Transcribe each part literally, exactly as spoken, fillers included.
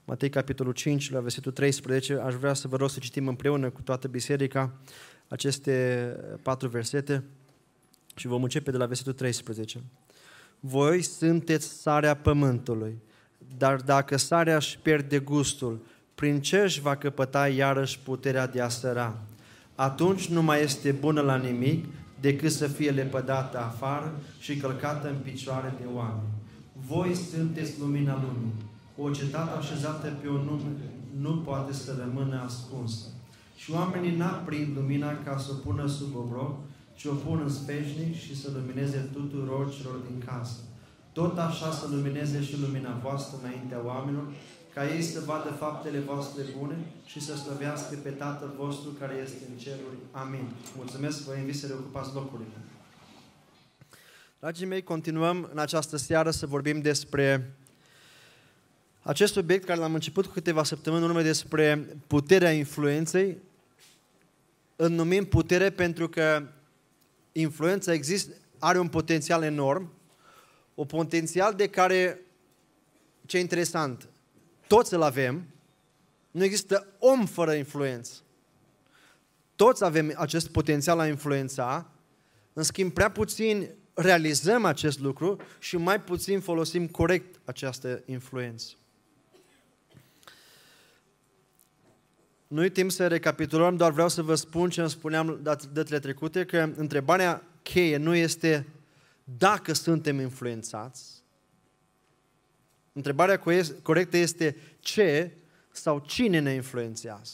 Matei, capitolul cinci, la versetul treisprezece. Aș vrea să vă rog să citim împreună cu toată biserica aceste patru versete și vom începe de la versetul treisprezece. Voi sunteți sarea pământului, dar dacă sarea își pierde gustul, prin ce își va căpăta iarăși puterea de a săra? Atunci nu mai este bună la nimic decât să fie lepădată afară și călcată în picioare de oameni. Voi sunteți lumina lumii. O cetate așezată pe un nume nu poate să rămână ascunsă. Și oamenii n-aprind lumina ca să o pună sub obroc, ci o pun în sfeșnic și să lumineze tuturor celor din casă. Tot așa să lumineze și lumina voastră înaintea oamenilor, ca ei să vadă faptele voastre bune și să slăvească pe Tatăl vostru care este în ceruri. Amin. Mulțumesc, vă invit să reocupați locurile. Dragii mei, continuăm în această seară să vorbim despre acest subiect care l-am început cu câteva săptămâni în urmă, despre puterea influenței. Îl numim putere pentru că influența există, are un potențial enorm, un potențial de care, ce e interesant, toți îl avem, nu există om fără influență. Toți avem acest potențial a influența, în schimb prea puțin realizăm acest lucru și mai puțin folosim corect această influență. Nu-i timp să recapitulăm, doar vreau să vă spun ce îmi spuneam datele trecute, că întrebarea cheie nu este dacă suntem influențați. Întrebarea corectă este ce sau cine ne influențează.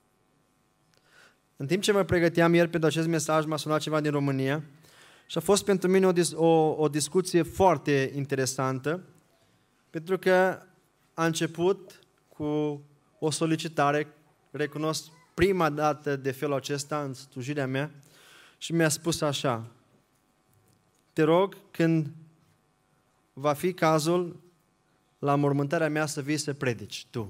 În timp ce mă pregăteam ieri pentru acest mesaj, m-a sunat ceva din România și a fost pentru mine o, dis- o, o discuție foarte interesantă, pentru că a început cu o solicitare, recunosc prima dată de felul acesta în slujirea mea, și mi-a spus așa: te rog, când va fi cazul, la mormântarea mea să vii să predici tu.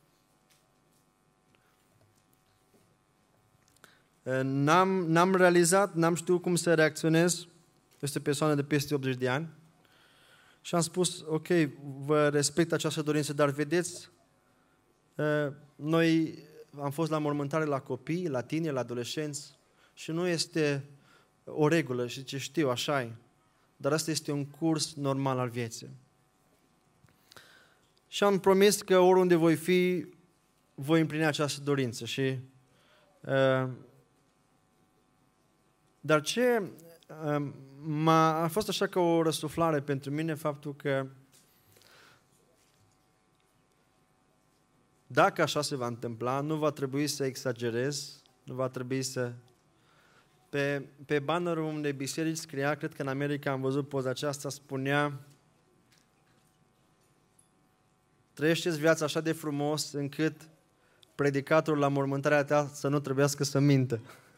N-am, n-am realizat, n-am știut cum să reacționez. Este o persoană de peste optzeci de ani. Și am spus, ok, vă respect această dorință, dar vedeți, noi am fost la mormântare la copii, la tineri, la adolescenți și nu este o regulă și ce știu, așa e. Dar asta este un curs normal al vieții. Și am promis că oriunde voi fi, voi împlini această dorință. Și, uh, dar ce uh, m-a, a fost așa ca o răsuflare pentru mine faptul că dacă așa se va întâmpla, nu va trebui să exagerez, nu va trebui să... Pe, pe bannerul unei biserici scria, cred că în America am văzut poza aceasta, spunea: trăiește-ți viața așa de frumos încât predicatorul la mormântarea ta să nu trebuiască să mintă.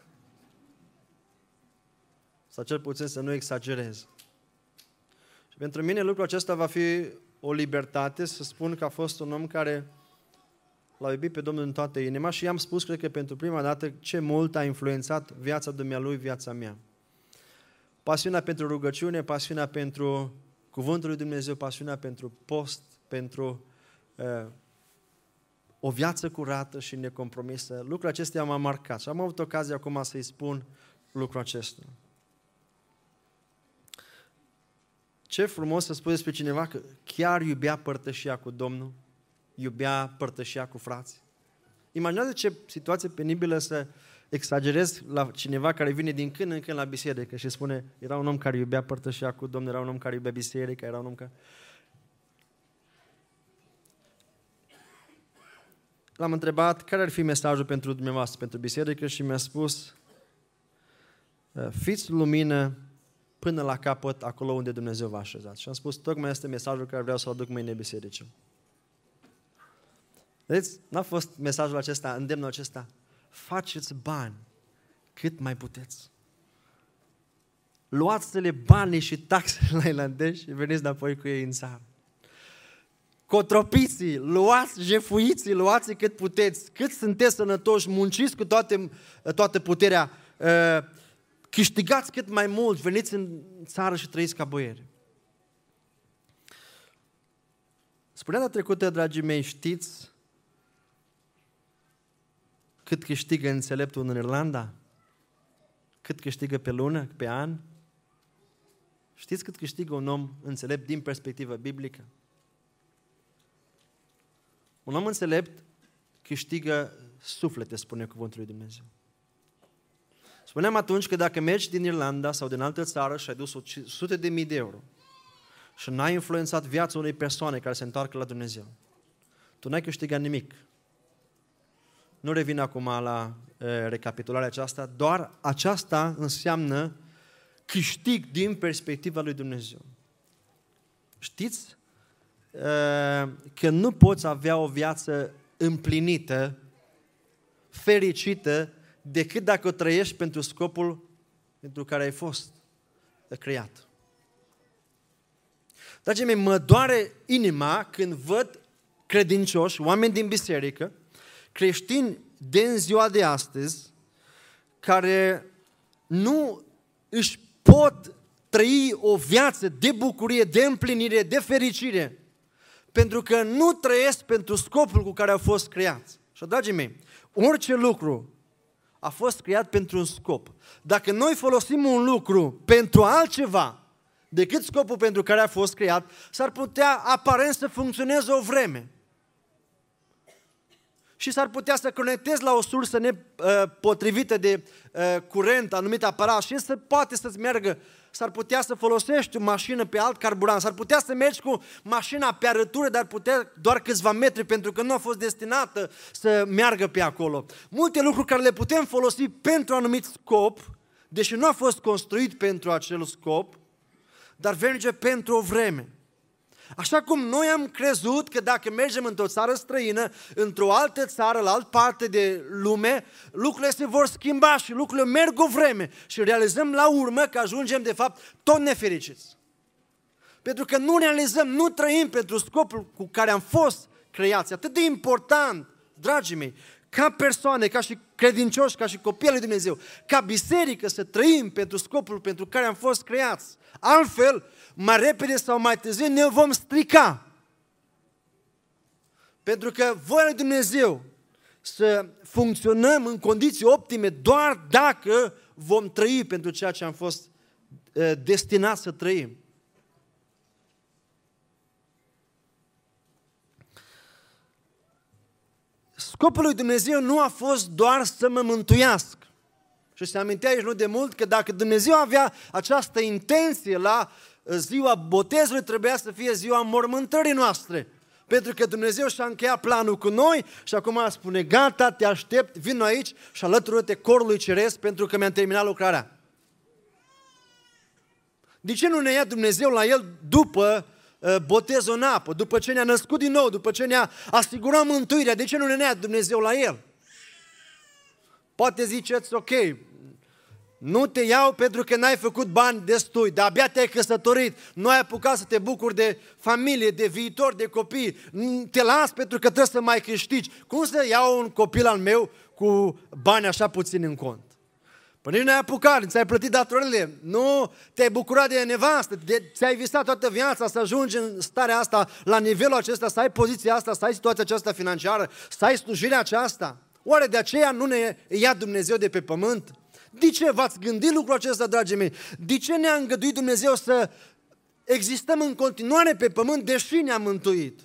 Sau cel puțin să nu exagerez. Și pentru mine lucrul acesta va fi o libertate să spun că a fost un om care l-a iubit pe Domnul în toată inima și i-am spus, cred că pentru prima dată, ce mult a influențat viața dumnealui, viața mea. Pasiunea pentru rugăciune, pasiunea pentru Cuvântul lui Dumnezeu, pasiunea pentru post, pentru uh, o viață curată și necompromisă. Lucrul acesta m-a marcat și am avut ocazia acum să-i spun lucrul acesta. Ce frumos să spui despre cineva că chiar iubea părtășia cu Domnul, iubea părtășia cu frații. Imaginează ce situație penibilă să exagerez la cineva care vine din când în când la biserică și spune: era un om care iubea părtășia cu Domnul, era un om care iubea biserica, era un om care... L-am întrebat care ar fi mesajul pentru dumneavoastră, pentru biserică, și mi-a spus: fiți lumină până la capăt, acolo unde Dumnezeu v-a așezat. Și am spus, tocmai este mesajul care vreau să-l aduc mâine bisericii. Vedeți? N-a fost mesajul acesta, îndemnul acesta: faceți bani cât mai puteți. Luați-le banii și taxele la irlandezi și veniți înapoi cu ei în țară. Cotropiții, luați, jefuiții, luați cât puteți, cât sunteți sănătoși, munciți cu toate, toată puterea, câștigați cât mai mult, veniți în țară și trăiți ca boieri. Spunea data trecută, dragii mei, știți cât câștigă înțeleptul în Irlanda? Cât câștigă pe lună, pe an? Știți cât câștigă un om înțelept din perspectivă biblică? Un om înțelept câștigă suflete, spune cuvântul lui Dumnezeu. Spuneam atunci că dacă mergi din Irlanda sau din altă țară și ai dus sute de mii de euro și n-ai influențat viața unei persoane care se întoarcă la Dumnezeu, tu n-ai câștigat nimic. Nu revin acum la e, recapitularea aceasta, doar aceasta înseamnă câștig din perspectiva lui Dumnezeu. Știți e, că nu poți avea o viață împlinită, fericită, decât dacă o trăiești pentru scopul pentru care ai fost creat. Dragii mei, mă doare inima când văd credincioși, oameni din biserică, creștini din ziua de astăzi, care nu își pot trăi o viață de bucurie, de împlinire, de fericire, pentru că nu trăiesc pentru scopul cu care au fost creați. Și, dragii mei, orice lucru a fost creat pentru un scop. Dacă noi folosim un lucru pentru altceva decât scopul pentru care a fost creat, s-ar putea aparent să funcționeze o vreme. Și s-ar putea să conectezi la o sursă nepotrivită de uh, curent, anumit aparat, și să poate să-ți meargă. S-ar putea să folosești o mașină pe alt carburant, s-ar putea să mergi cu mașina pe arătură, dar putea doar câțiva metri, pentru că nu a fost destinată să meargă pe acolo. Multe lucruri care le putem folosi pentru un anumit scop, deși nu a fost construit pentru acel scop, dar merge pentru o vreme. Așa cum noi am crezut că dacă mergem într-o țară străină, într-o altă țară, la altă parte de lume, lucrurile se vor schimba și lucrurile merg o vreme și realizăm la urmă că ajungem de fapt tot nefericiți. Pentru că nu realizăm, nu trăim pentru scopul cu care am fost creați. Atât de important, dragii mei, ca persoane, ca și credincioși, ca și copii al lui Dumnezeu, ca biserică să trăim pentru scopul pentru care am fost creați. Altfel, mai repede sau mai târziu ne vom strica. Pentru că voia lui Dumnezeu să funcționăm în condiții optime doar dacă vom trăi pentru ceea ce am fost uh, destinați să trăim. Scopul lui Dumnezeu nu a fost doar să mă mântuiască. Și se amintea aici nu de mult că dacă Dumnezeu avea această intenție la ziua botezului, trebuia să fie ziua mormântării noastre. Pentru că Dumnezeu și-a încheiat planul cu noi și acum spune, gata, te aștept, vin aici și alătură-te corului ceresc pentru că mi-am terminat lucrarea. De ce nu ne ia Dumnezeu la El după uh, botezul în apă, după ce ne-a născut din nou, după ce ne-a asigurat mântuirea? De ce nu ne ia Dumnezeu la El? Poate ziceți, ok, nu te iau pentru că n-ai făcut bani destui, dar abia te-ai căsătorit, nu ai apucat să te bucuri de familie, de viitor, de copii, te las pentru că trebuie să mai câștigi. Cum să iau un copil al meu cu bani așa puțin în cont? Păi nici n-ai apucat, ți-ai plătit datorile, nu te-ai bucurat de nevastă, de, ți-ai visat toată viața să ajungi în starea asta, la nivelul acesta, să ai poziția asta, să ai situația aceasta financiară, să ai slujirea aceasta. Oare de aceea nu ne ia Dumnezeu de pe pământ? De ce v-ați gândit lucrul acesta, dragii mei? De ce ne-a îngăduit Dumnezeu să existăm în continuare pe pământ, deși ne-a mântuit?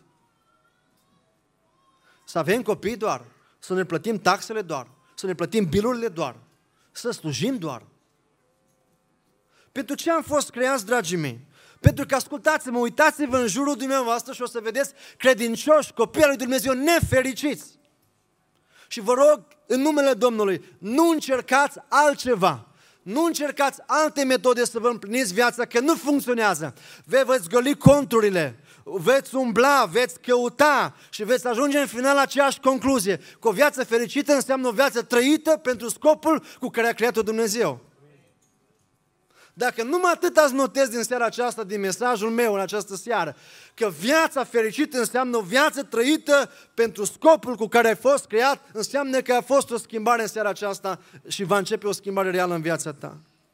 Să avem copii doar, să ne plătim taxele doar, să ne plătim bilurile doar, să slujim doar. Pentru ce am fost creați, dragii mei? Pentru că, ascultați-mă, uitați-vă în jurul dumneavoastră și o să vedeți credincioși, copii al lui Dumnezeu nefericiți. Și vă rog, în numele Domnului, nu încercați altceva. Nu încercați alte metode să vă împliniți viața, că nu funcționează. Vei veți goli conturile, veți umbla, veți căuta și veți ajunge în final la aceeași concluzie. Că o viață fericită înseamnă o viață trăită pentru scopul cu care a creat-o Dumnezeu. Dacă numai atât ați notez din seara aceasta, din mesajul meu în această seară, că viața fericită înseamnă o viață trăită pentru scopul cu care ai fost creat, înseamnă că a fost o schimbare în seara aceasta și va începe o schimbare reală în viața ta.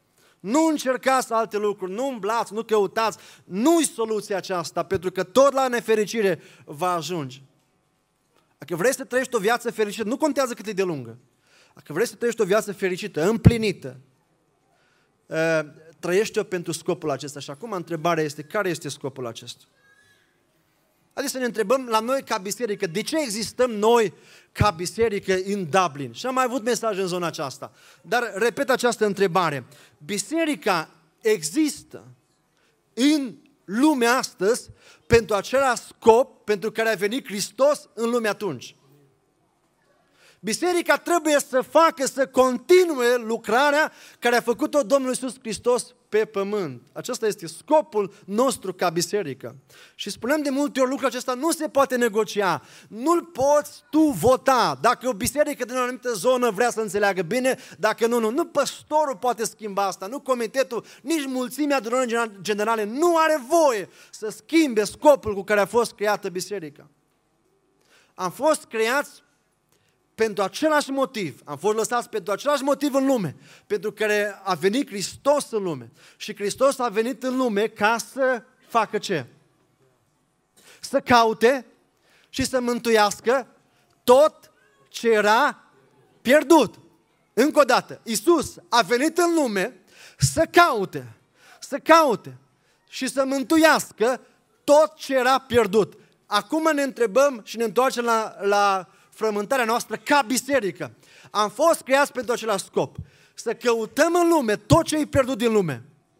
Nu încercați alte lucruri, nu umblați, nu căutați, nu-i soluția aceasta, pentru că tot la nefericire va ajunge. Dacă vrei să trăiești o viață fericită, nu contează cât e de lungă. Dacă vrei să trăiești o viață fericită, împlinită, trăiește-o pentru scopul acesta. Și acum întrebarea este, care este scopul acesta? Haideți să ne întrebăm la noi ca biserică, de ce existăm noi ca biserică în Dublin? Și am mai avut mesaj în zona aceasta. Dar repet această întrebare. Biserica există în lumea astăzi pentru același scop pentru care a venit Hristos în lume atunci. Biserica trebuie să facă, să continue lucrarea care a făcut-o Domnul Iisus Hristos pe pământ. Acesta este scopul nostru ca biserică. Și spunem de multe ori lucrul acesta nu se poate negocia. Nu-l poți tu vota. Dacă o biserică din o anumită zonă vrea să înțeleagă bine, dacă nu, nu. Nu păstorul poate schimba asta, nu comitetul, nici mulțimea adunării generale nu are voie să schimbe scopul cu care a fost creată biserica. Am fost creați pentru același motiv, am fost lăsați pentru același motiv în lume, pentru care a venit Hristos în lume. Și Hristos a venit în lume ca să facă ce? Să caute și să mântuiască tot ce era pierdut. Încă o dată, Iisus a venit în lume să caute, să caute și să mântuiască tot ce era pierdut. Acum ne întrebăm și ne întoarcem la, la frământarea noastră ca biserică. Am fost creați pentru același scop. Să căutăm în lume tot ce e pierdut din lume.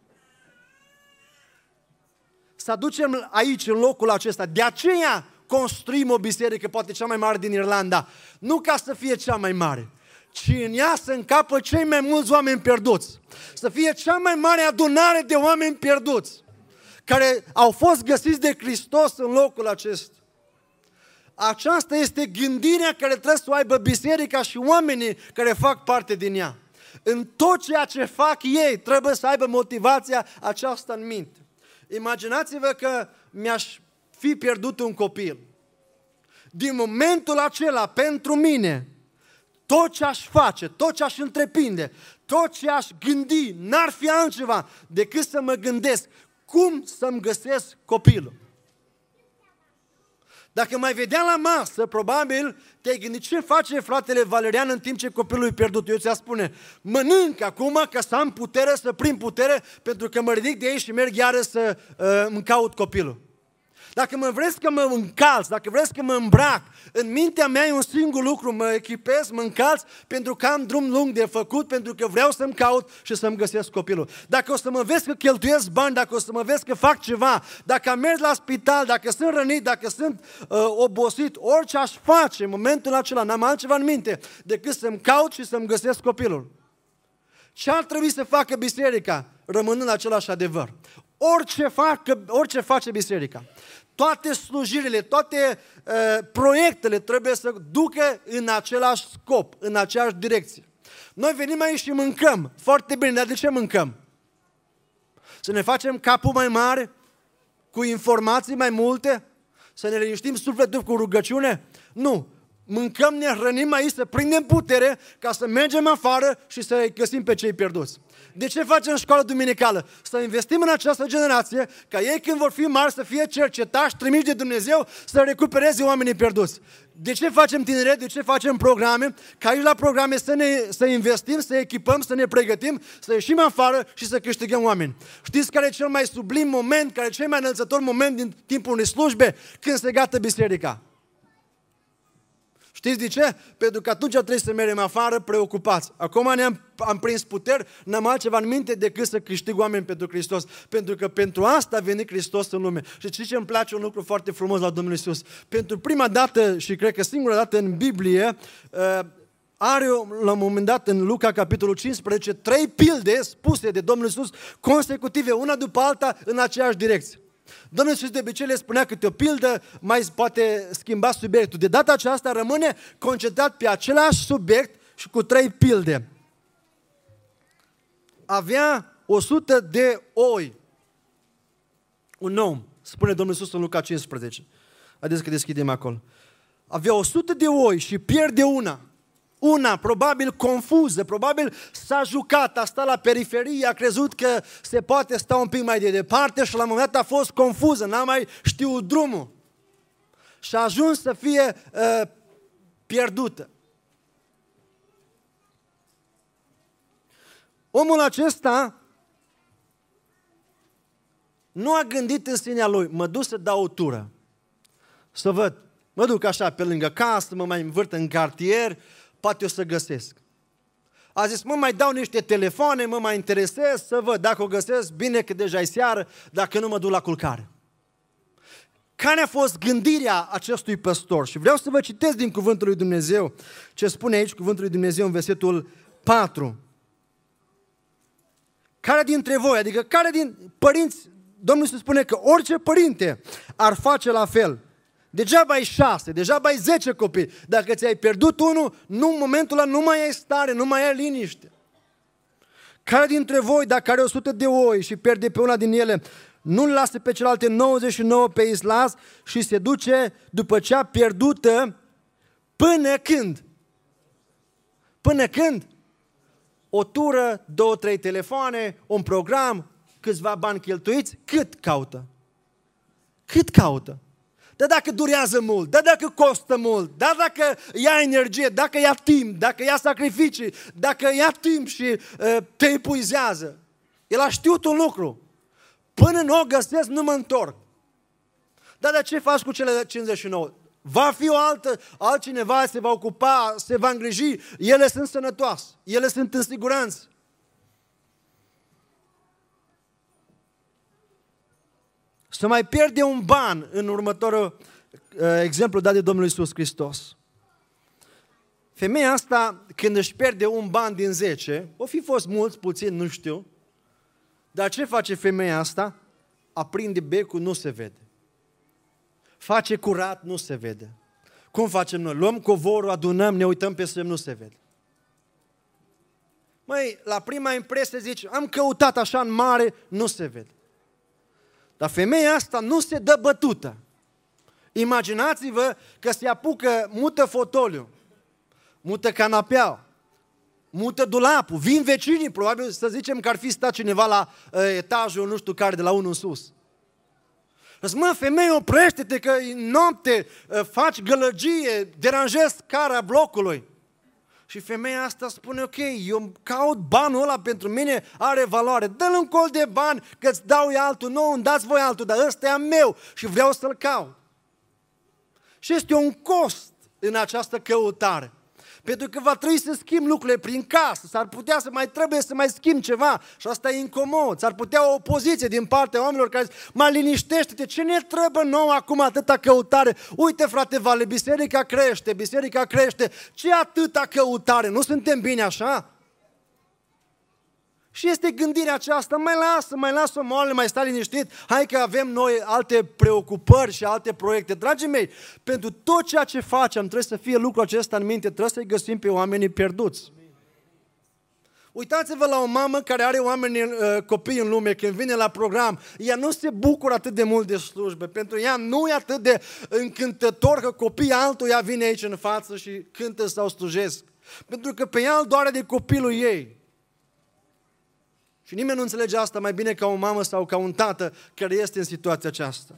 Să aducem aici, în locul acesta. De aceea construim o biserică, poate cea mai mare din Irlanda. Nu ca să fie cea mai mare, ci în ea să încapă cei mai mulți oameni pierduți. Să fie cea mai mare adunare de oameni pierduți, care au fost găsiți de Hristos în locul acesta. Aceasta este gândirea care trebuie să o aibă biserica și oamenii care fac parte din ea. În tot ceea ce fac ei trebuie să aibă motivația aceasta în minte. Imaginați-vă că mi-aș fi pierdut un copil. Din momentul acela, pentru mine, tot ce aș face, tot ce aș întreprinde, tot ce aș gândi, n-ar fi altceva decât să mă gândesc cum să-mi găsesc copilul. Dacă mai vedea la masă, probabil te-ai gândit ce face fratele Valerian în timp ce copilul e pierdut. Eu ți-a spune, mănânc acum ca să am putere, să prind putere, pentru că mă ridic de aici și merg iară să uh, îmi caut copilul. Dacă mă vreți că mă încalț, dacă vreți că mă îmbrac, în mintea mea e un singur lucru, mă echipez, mă încalț pentru că am drum lung de făcut, pentru că vreau să-mi caut și să-mi găsesc copilul. Dacă o să mă vezi că cheltuiesc bani, dacă o să mă vezi că fac ceva, dacă am mers la spital, dacă sunt rănit, dacă sunt uh, obosit, orice aș face în momentul acela, n-am altceva în minte decât să-mi caut și să-mi găsesc copilul. Ce ar trebui să facă biserica rămânând același adevăr? Orice, facă, orice face biserica, toate slujirile, toate uh, proiectele trebuie să ducă în același scop, în aceeași direcție. Noi venim aici și mâncăm, foarte bine, dar de ce mâncăm? Să ne facem capul mai mare, cu informații mai multe? Să ne liniștim sufletul cu rugăciune? Nu. Mâncăm, ne hrănim aici, să prindem putere ca să mergem afară și să-i găsim pe cei pierduți. De ce facem școală duminicală? Să investim în această generație, ca ei când vor fi mari să fie cercetași, trimiși de Dumnezeu, să recupereze oamenii pierduți. De ce facem tineret? De ce facem programe? Ca aici la programe să, ne, să investim, să echipăm, să ne pregătim, să ieșim afară și să câștigăm oameni. Știți care e cel mai sublim moment, care e cel mai înălțător moment din timpul unei slujbe? Când se gata biserica. Știți de ce? Pentru că atunci trebuie să mergem afară preocupați. Acum ne-am am prins puteri, n-am altceva în minte decât să câștig oameni pentru Hristos. Pentru că pentru asta a venit Hristos în lume. Și știți ce îmi place un lucru foarte frumos la Domnul Iisus? Pentru prima dată și cred că singura dată în Biblie, are la un moment dat în Luca capitolul cincisprezece trei pilde spuse de Domnul Iisus consecutive, una după alta în aceeași direcție. Domnul Iisus de obicei le spunea câte o pildă, mai poate schimba subiectul. De data aceasta rămâne concentrat pe același subiect și cu trei pilde. Avea o sută de oi. Un om, spune Domnul Iisus în Luca cincisprezece. Haideți că deschidem acolo. Avea o sută de oi și pierde una. Una, probabil confuză, probabil s-a jucat, a stat la periferie, a crezut că se poate sta un pic mai de departe și la un moment dat a fost confuză, n-a mai știut drumul. Și a ajuns să fie uh, pierdută. Omul acesta nu a gândit în sinea lui, mă duc să dau o tură, să văd, mă duc așa pe lângă casă, mă mai învârt în cartier, poate o să găsesc. A zis, mă mai dau niște telefoane, mă mai interesez să văd, dacă o găsesc, bine că deja e seară, dacă nu mă duc la culcare. Care a fost gândirea acestui păstor? Și vreau să vă citesc din Cuvântul lui Dumnezeu ce spune aici Cuvântul lui Dumnezeu în versetul patru. Care dintre voi, adică care din părinți, Domnul se spune că orice părinte ar face la fel. Degeaba ai șase, degeaba ai zece copii. Dacă ți-ai pierdut unul, nu, în momentul ăla nu mai ai stare, nu mai ai liniște. Care dintre voi, dacă are o sută de oi și pierde pe una din ele, nu-l lasă pe celelalte nouăzeci și nouă pe islas și se duce după cea pierdută până când? Până când? O tură, două, trei telefoane, un program, câțiva bani cheltuiți, cât caută? Cât caută? Dar dacă durează mult, dar dacă costă mult, dar dacă ia energie, dacă ia timp, dacă ia sacrificii, dacă ia timp și uh, te epuizează. El a știut un lucru. Până nu o găsesc, nu mă întorc. Dar de ce faci cu cele cincizeci și nouă? Va fi o altă, altcineva se va ocupa, se va îngriji, ele sunt sănătoase, ele sunt în siguranță. Să mai pierde un ban în următorul uh, exemplu dat de Domnul Iisus Hristos. Femeia asta, când își pierde un ban din zece, o fi fost mulți, puțin, nu știu, dar ce face femeia asta? Aprinde becul, nu se vede. Face curat, nu se vede. Cum facem noi? Luăm covorul, adunăm, ne uităm pe semn, nu se vede. Măi, la prima impresie zici, am căutat așa în mare, nu se vede. Dar femeia asta nu se dă bătută. Imaginați-vă că se apucă, mută fotoliu, mută canapeaua, mută dulapul, vin vecinii, probabil să zicem că ar fi stat cineva la uh, etajul, nu știu care, de la unul în sus. Zic, mă, femeie, oprește-te că e noapte, uh, faci gălăgie, deranjezi cara blocului. Și femeia asta spune, ok, eu caut banul ăla, pentru mine are valoare, dă-l un col de bani că îți dau eu altul, nu, îmi dați voi altul, dar ăsta e a meu și vreau să-l caut. Și este un cost în această căutare. Pentru că va trebui să schimb lucrurile prin casă, s-ar putea să mai trebuie să mai schimb ceva și asta e incomod, s-ar putea o opoziție din partea oamenilor care zic, mai liniștește-te, ce ne trebuie nouă acum atâta căutare? Uite frate Vale, biserica crește, biserica crește, ce atâta căutare? Nu suntem bine așa? Și este gândirea aceasta, mai lasă, mai lasă-o moale, mai stai liniștit, hai că avem noi alte preocupări și alte proiecte. Dragii mei, pentru tot ceea ce facem trebuie să fie lucrul acesta în minte, trebuie să-i găsim pe oamenii pierduți. Uitați-vă la o mamă care are oameni, copii în lume, când vine la program, ea nu se bucură atât de mult de slujbe, pentru ea nu e atât de încântător că copiii altuia vine aici în față și cântă sau slujesc, pentru că pe ea îl doare de copilul ei. Și nimeni nu înțelege asta mai bine ca o mamă sau ca un tată care este în situația aceasta.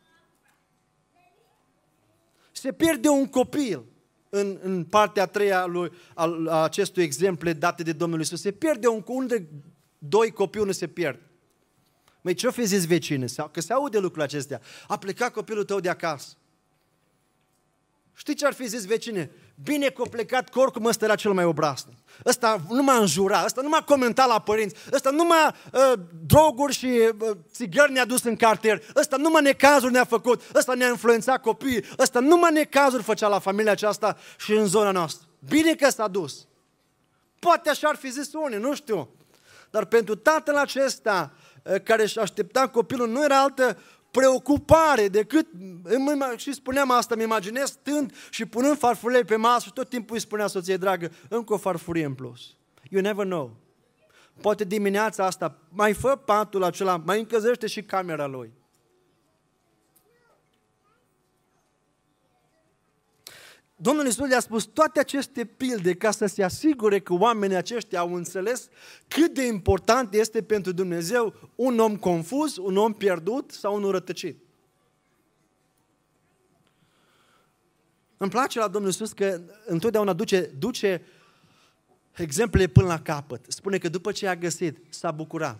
Se pierde un copil în, în partea a treia lui, al, a acestui exemplu date de Domnul Iisus. Se pierde un, unul de doi copii, unul se pierde. Măi, ce-o fi zis vecine? Că se aude lucrurile acestea. A plecat copilul tău de acasă. Știi ce ar fi zis vecine? Bine că a plecat, că oricum ăsta era cel mai obraznic. Ăsta nu m-a înjurat, ăsta nu m-a comentat la părinți, ăsta nu m-a uh, droguri și uh, țigări ne-a dus în cartier, ăsta nu m-a necazuri ne-a făcut, ăsta ne-a influențat copiii, ăsta nu m-a necazuri făcea la familia aceasta și în zona noastră. Bine că s-a dus. Poate așa ar fi zis unii, nu știu. Dar pentru tatăl acesta uh, care își aștepta copilul nu era altă preocupare decât, și spuneam asta, îmi imaginez stând și punând farfurie pe masă și tot timpul îi spunea soției, dragă, încă o farfurie în plus. You never know. Poate dimineața asta, mai fă patul acela, mai încălzește și camera lui. Domnul Iisus le-a spus toate aceste pilde ca să se asigure că oamenii aceștia au înțeles cât de important este pentru Dumnezeu un om confuz, un om pierdut sau un rătăcit. Îmi place la Domnul Iisus că întotdeauna duce, duce exemple până la capăt. Spune că după ce a găsit, s-a bucurat.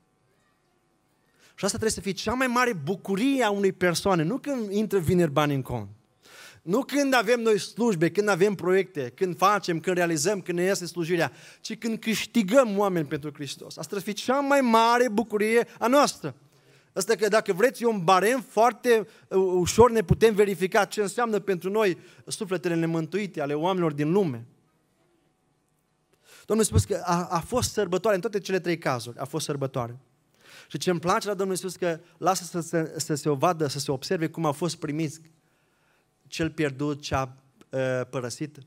Și asta trebuie să fie cea mai mare bucurie a unei persoane, nu când intră vineri bani în cont. Nu când avem noi slujbe, când avem proiecte, când facem, când realizăm, când ne iese slujirea, ci când câștigăm oameni pentru Hristos. Asta trebuie să fie cea mai mare bucurie a noastră. Asta că dacă vreți, e un barem foarte ușor ne putem verifica ce înseamnă pentru noi sufletele nemântuite ale oamenilor din lume. Domnul a spus că a, a fost sărbătoare în toate cele trei cazuri, a fost sărbătoare. Și ce îmi place la Domnul Iisus că lasă să se, să se o vadă, să se observe cum a fost primiți cel pierdut, cea uh, părăsit.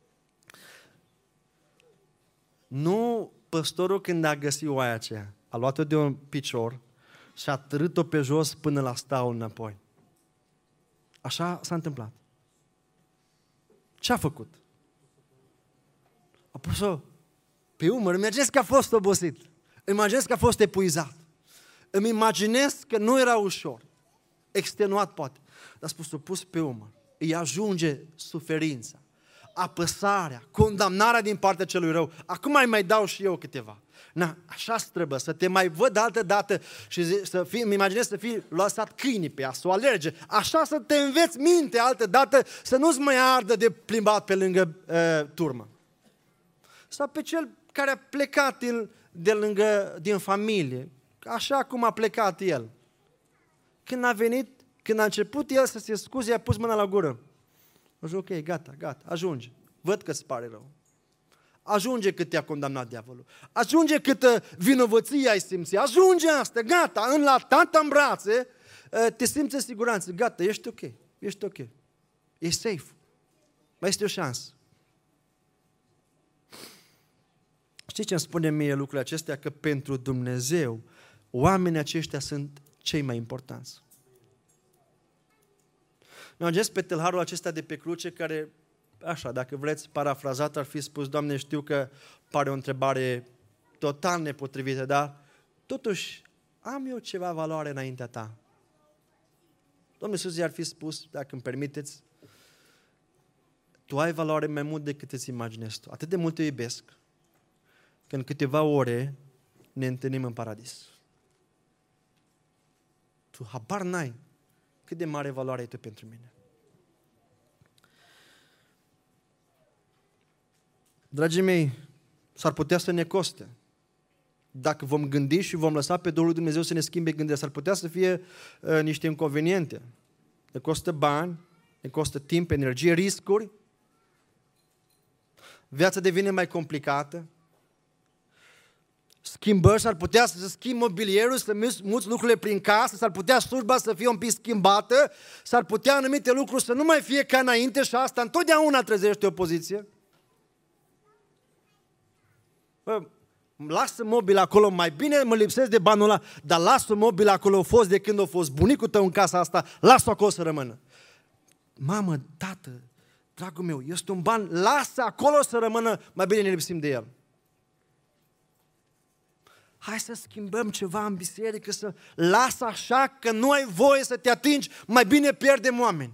Nu păstorul când a găsit oaia aceea, a luat-o de un picior și a târât-o pe jos până la staul înapoi. Așa s-a întâmplat. Ce a făcut? A pus-o pe umăr. Îmi imaginez că a fost obosit. Îmi imaginez că a fost epuizat. Îmi imaginez că nu era ușor. Extenuat poate. Dar a spus-o pus pe umăr. Îi ajunge suferința, apăsarea, condamnarea din partea celui rău. Acum mai mai dau și eu câteva. Na, așa trebuie, să te mai văd altă dată și să fii, îmi imaginez să fii lăsat câinii pe ea, să o alerge. Așa să te înveți minte altă dată, să nu-ți mai ardă de plimbat pe lângă uh, turmă. Sau pe cel care a plecat din, de lângă, din familie, așa cum a plecat el. Când a venit, când a început el să se scuze, i-a pus mâna la gură. A zis, ok, gata, gata, ajunge. Văd că îți pare rău. Ajunge cât te-a condamnat diavolul. Ajunge câtă vinovăție ai simțit. Ajunge asta, gata, în la tata în brațe, te simți în siguranță. Gata, ești ok, ești ok. Ești safe. Mai este o șansă. Știi ce îmi spune mie lucrurile acestea? Că pentru Dumnezeu, oamenii aceștia sunt cei mai importanți. Mă gândesc pe tâlharul acesta de pe cruce care, așa, dacă vreți, parafrazat ar fi spus, Doamne, știu că pare o întrebare total nepotrivită, dar totuși am eu ceva valoare înaintea ta. Domnul Iisus i-ar fi spus, dacă îmi permiteți, tu ai valoare mai mult decât îți imaginezi tu. Atât de mult te iubesc, că în câteva ore ne întâlnim în paradis. Tu habar n-ai cât de mare valoare ai tu pentru mine. Dragii mei, s-ar putea să ne coste. Dacă vom gândi și vom lăsa pe Duhul lui Dumnezeu să ne schimbe gândirea, s-ar putea să fie uh, niște inconveniente. Ne costă bani, ne costă timp, energie, riscuri. Viața devine mai complicată. Schimbări, s-ar putea să se schimbi mobilierul, să muți lucrurile prin casă, s-ar putea slujba să fie un pic schimbată, s-ar putea anumite lucruri să nu mai fie ca înainte și asta întotdeauna trezește opoziție. Bă, lasă mobil acolo, mai bine mă lipsesc de banul ăla, dar lasă mobil acolo, a fost de când a fost bunicul tău în casa asta, lasă-o acolo să rămână. Mamă, tată, dragul meu, este un ban, lasă acolo să rămână, mai bine ne lipsim de el. Hai să schimbăm ceva în biserică, să lasă așa că nu ai voie să te atingi, mai bine pierdem oameni.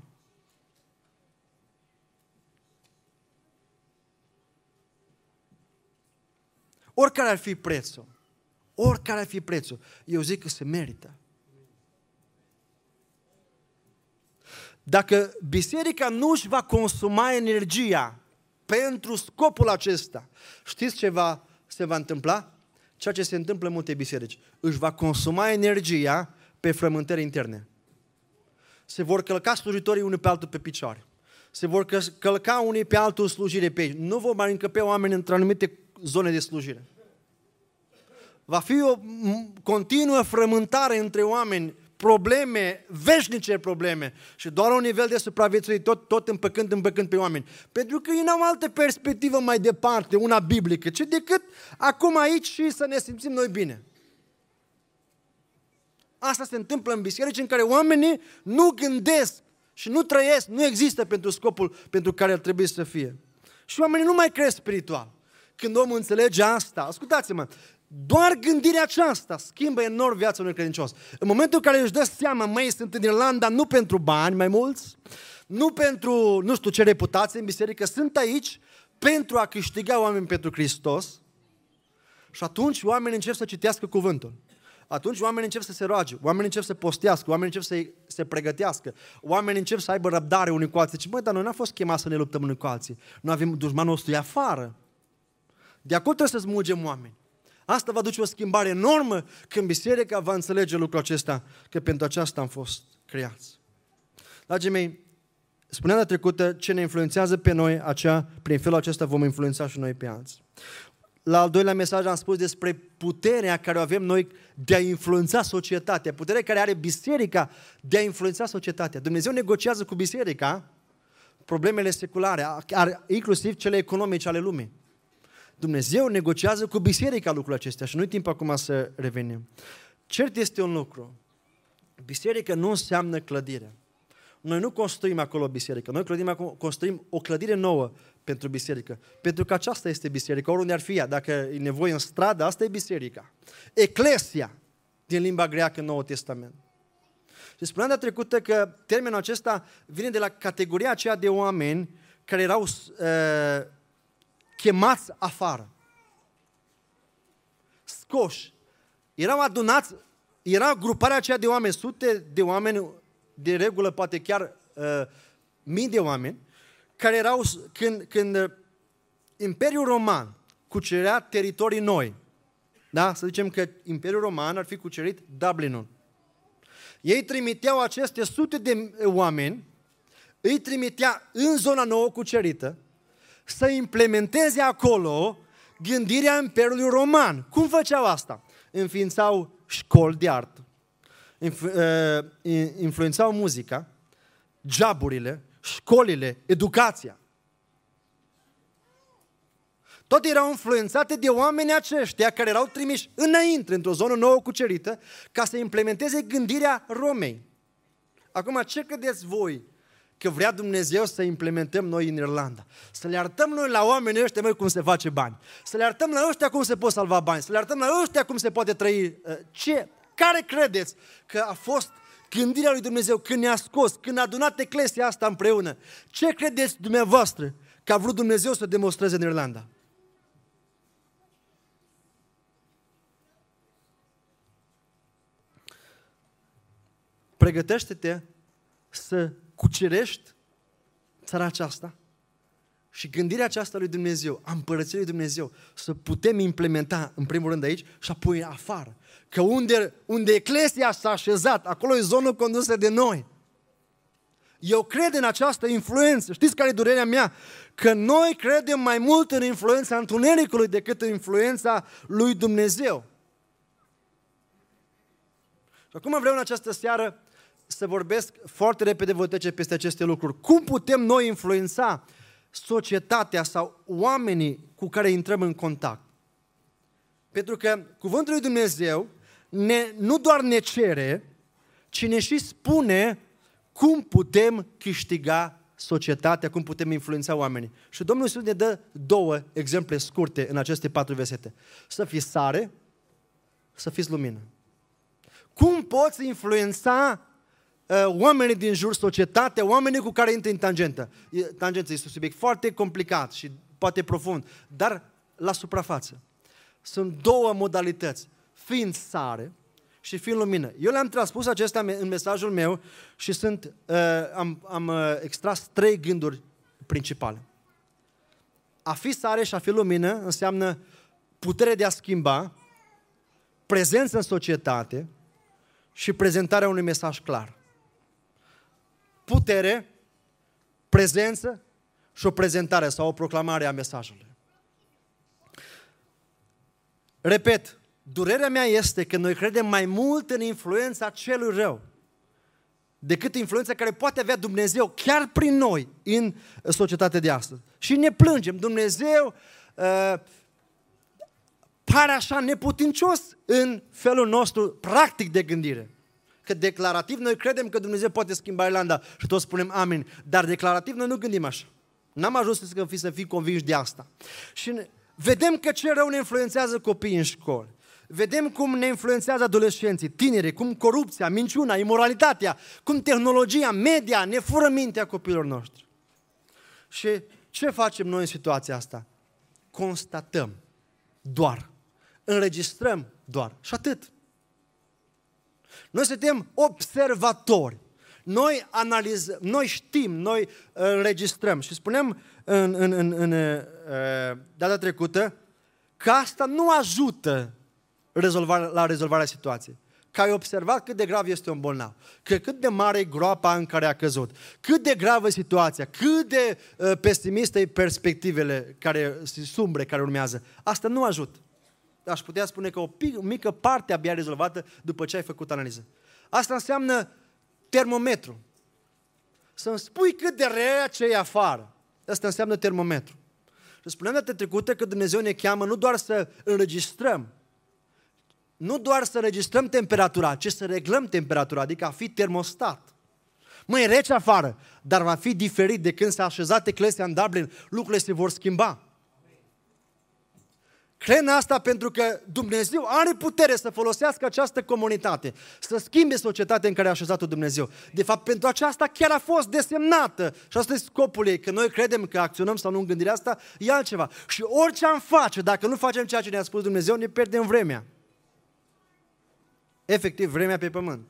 Oricare ar fi prețul, oricare ar fi prețul, eu zic că se merită. Dacă biserica nu își va consuma energia pentru scopul acesta, știți ce va, se va întâmpla? Ceea ce se întâmplă în multe biserici. Își va consuma energia pe frământări interne. Se vor călca slujitorii unul pe altul pe picioare. Se vor călca unii pe altul slujire pe ei. Nu vor mai încăpe oameni într anumite zone de slujire. Va fi o continuă frământare între oameni, probleme, veșnice probleme și doar un nivel de supraviețuire, tot, tot împăcând, împăcând pe oameni. Pentru că ei n-au altă perspectivă mai departe, una biblică, ci decât acum aici și să ne simțim noi bine. Asta se întâmplă în biserici în care oamenii nu gândesc și nu trăiesc, nu există pentru scopul pentru care ar trebui să fie. Și oamenii nu mai cresc spiritual. Când omul înțelege asta, ascultați-mă, doar gândirea aceasta schimbă enorm viața unui credincios. În momentul în care își dă seama, măi, sunt în Irlanda nu pentru bani mai mulți, nu pentru, nu știu ce reputație în biserică, sunt aici pentru a câștiga oameni pentru Hristos. Și atunci oamenii încep să citească cuvântul. Atunci oamenii încep să se roage, oamenii încep să postească, oamenii încep să se pregătească, oamenii încep să aibă răbdare unii cu alții. Zice, băi, dar noi n-am fost chemați să ne luptăm unii cu alții. Noi avem dușmanul nostru e afară. De acolo trebuie să smulgem oameni. Asta va duce o schimbare enormă când biserica va înțelege lucrul acesta, că pentru aceasta am fost creați. Dragii mei, spuneam de trecută, ce ne influențează pe noi, acea, prin felul acesta vom influența și noi pe alții. La al doilea mesaj am spus despre puterea care o avem noi de a influența societatea, puterea care are biserica de a influența societatea. Dumnezeu negociază cu biserica problemele seculare, inclusiv cele economice ale lumii. Dumnezeu negociază cu biserica lucrurile acestea și nu-i timp acum să revenim. Cert este un lucru. Biserica nu înseamnă clădire. Noi nu construim acolo o biserică. Noi clădim acolo, construim o clădire nouă pentru biserică. Pentru că aceasta este biserica, oriunde ar fi ea. Dacă e nevoie în stradă, asta e biserica. Eclesia, din limba greacă în Noul Testament. Și spuneam de trecută că termenul acesta vine de la categoria aceea de oameni care erau uh, chemați afară. Scoși. Erau adunați, era gruparea aceea de oameni, sute de oameni, de regulă poate chiar uh, mii de oameni, care erau, când, când Imperiul Roman cucerea teritorii noi, da? Să zicem că Imperiul Roman ar fi cucerit Dublinul. Ei trimiteau aceste sute de oameni, îi trimitea în zona nouă cucerită, să implementeze acolo gândirea Imperiului Roman. Cum făceau asta? Înființau școli de artă, influențau muzica, joburile, școlile, educația. Toate erau influențate de oamenii aceștia care erau trimiși înainte, într-o zonă nouă cucerită, ca să implementeze gândirea Romei. Acum, ce credeți voi că vrea Dumnezeu să implementăm noi în Irlanda? Să le arătăm noi la oamenii ăștia, măi, cum se face bani. Să le arătăm la ăștia cum se pot salva bani. Să le arătăm la ăștia cum se poate trăi. Ce? Care credeți că a fost gândirea lui Dumnezeu când ne-a scos, când a adunat eclesia asta împreună? Ce credeți dumneavoastră că a vrut Dumnezeu să demonstreze în Irlanda? Pregătește-te să cucerești țara aceasta și gândirea aceasta lui Dumnezeu, a împărăției lui Dumnezeu, să putem implementa în primul rând aici și apoi afară. Că unde, unde eclesia s-a așezat, acolo e zonă condusă de noi. Eu cred în această influență. Știți care e durerea mea? Că noi credem mai mult în influența întunericului decât în influența lui Dumnezeu. Și acum vreau în această seară să vorbesc foarte repede, voi trece peste aceste lucruri. Cum putem noi influența societatea sau oamenii cu care intrăm în contact? Pentru că cuvântul lui Dumnezeu ne, nu doar ne cere, ci ne și spune cum putem câștiga societatea, cum putem influența oamenii. Și Domnul Iisus ne dă două exemple scurte în aceste patru versete. Să fiți sare, să fiți lumină. Cum poți influența uh, oamenii din jur, societatea, oamenii cu care intri în tangentă? Tangența este un subiect foarte complicat și poate profund, dar la suprafață. Sunt două modalități, fiind sare și fiind lumină. Eu le-am transpus acestea în mesajul meu și sunt, uh, am, am uh, extras trei gânduri principale. A fi sare și a fi lumină înseamnă putere de a schimba, prezență în societate și prezentarea unui mesaj clar. Putere, prezență și o prezentare sau o proclamare a mesajului. Repet, durerea mea este că noi credem mai mult în influența celui rău decât influența care poate avea Dumnezeu chiar prin noi în societatea de astăzi. Și ne plângem, Dumnezeu uh, pare așa neputincios în felul nostru practic de gândire. Că declarativ noi credem că Dumnezeu poate schimba Irlanda și toți spunem amin, dar declarativ noi nu gândim așa. N-am ajuns să fii, să fii convinși de asta. Și vedem că ce rău ne influențează copiii în școli. Vedem cum ne influențează adolescenții, tinerii, cum corupția, minciuna, imoralitatea, cum tehnologia, media ne fură mintea copiilor noștri. Și ce facem noi în situația asta? Constatăm doar, înregistrăm doar și atât. Noi suntem observatori. Noi analizăm, noi știm, noi înregistrăm. Și spuneam în, în, în, în data trecută că asta nu ajută rezolvarea, la rezolvarea situației. Că ai observat cât de grav este un bolnav, că cât de mare e groapa în care a căzut, cât de gravă e situația, cât de uh, pesimiste e perspectivele care, sumbre care urmează. Asta nu ajută. Aș putea spune că o, pic, o mică parte abia rezolvată după ce ai făcut analiză. Asta înseamnă termometru. Să-mi spui cât de rea ce e afară. Asta înseamnă termometru. Și spuneam data trecută că Dumnezeu ne cheamă nu doar să înregistrăm, nu doar să înregistrăm temperatura, ci să reglăm temperatura, adică a fi termostat. Măi, e rece afară, dar va fi diferit de când s-a așezat Eclesia în Dublin, lucrurile se vor schimba. Cred în asta pentru că Dumnezeu are putere să folosească această comunitate, să schimbe societatea în care a așezat-o Dumnezeu. De fapt, pentru aceasta chiar a fost desemnată și asta e scopul ei, că noi credem că acționăm sau nu în gândirea asta, e altceva. Și orice am face, dacă nu facem ceea ce ne-a spus Dumnezeu, ne pierdem vremea. Efectiv, vremea pe pământ.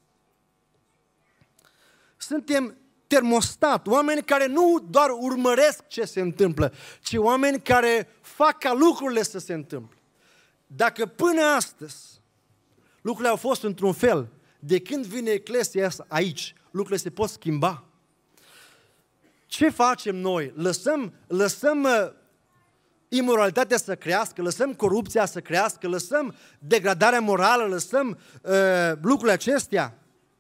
Suntem termostat, oameni care nu doar urmăresc ce se întâmplă, ci oameni care fac ca lucrurile să se întâmple. Dacă până astăzi lucrurile au fost într-un fel, de când vine Eclesia aici, lucrurile se pot schimba. Ce facem noi? Lăsăm, lăsăm imoralitatea să crească, lăsăm corupția să crească, lăsăm degradarea morală, lăsăm uh, lucrurile acestea.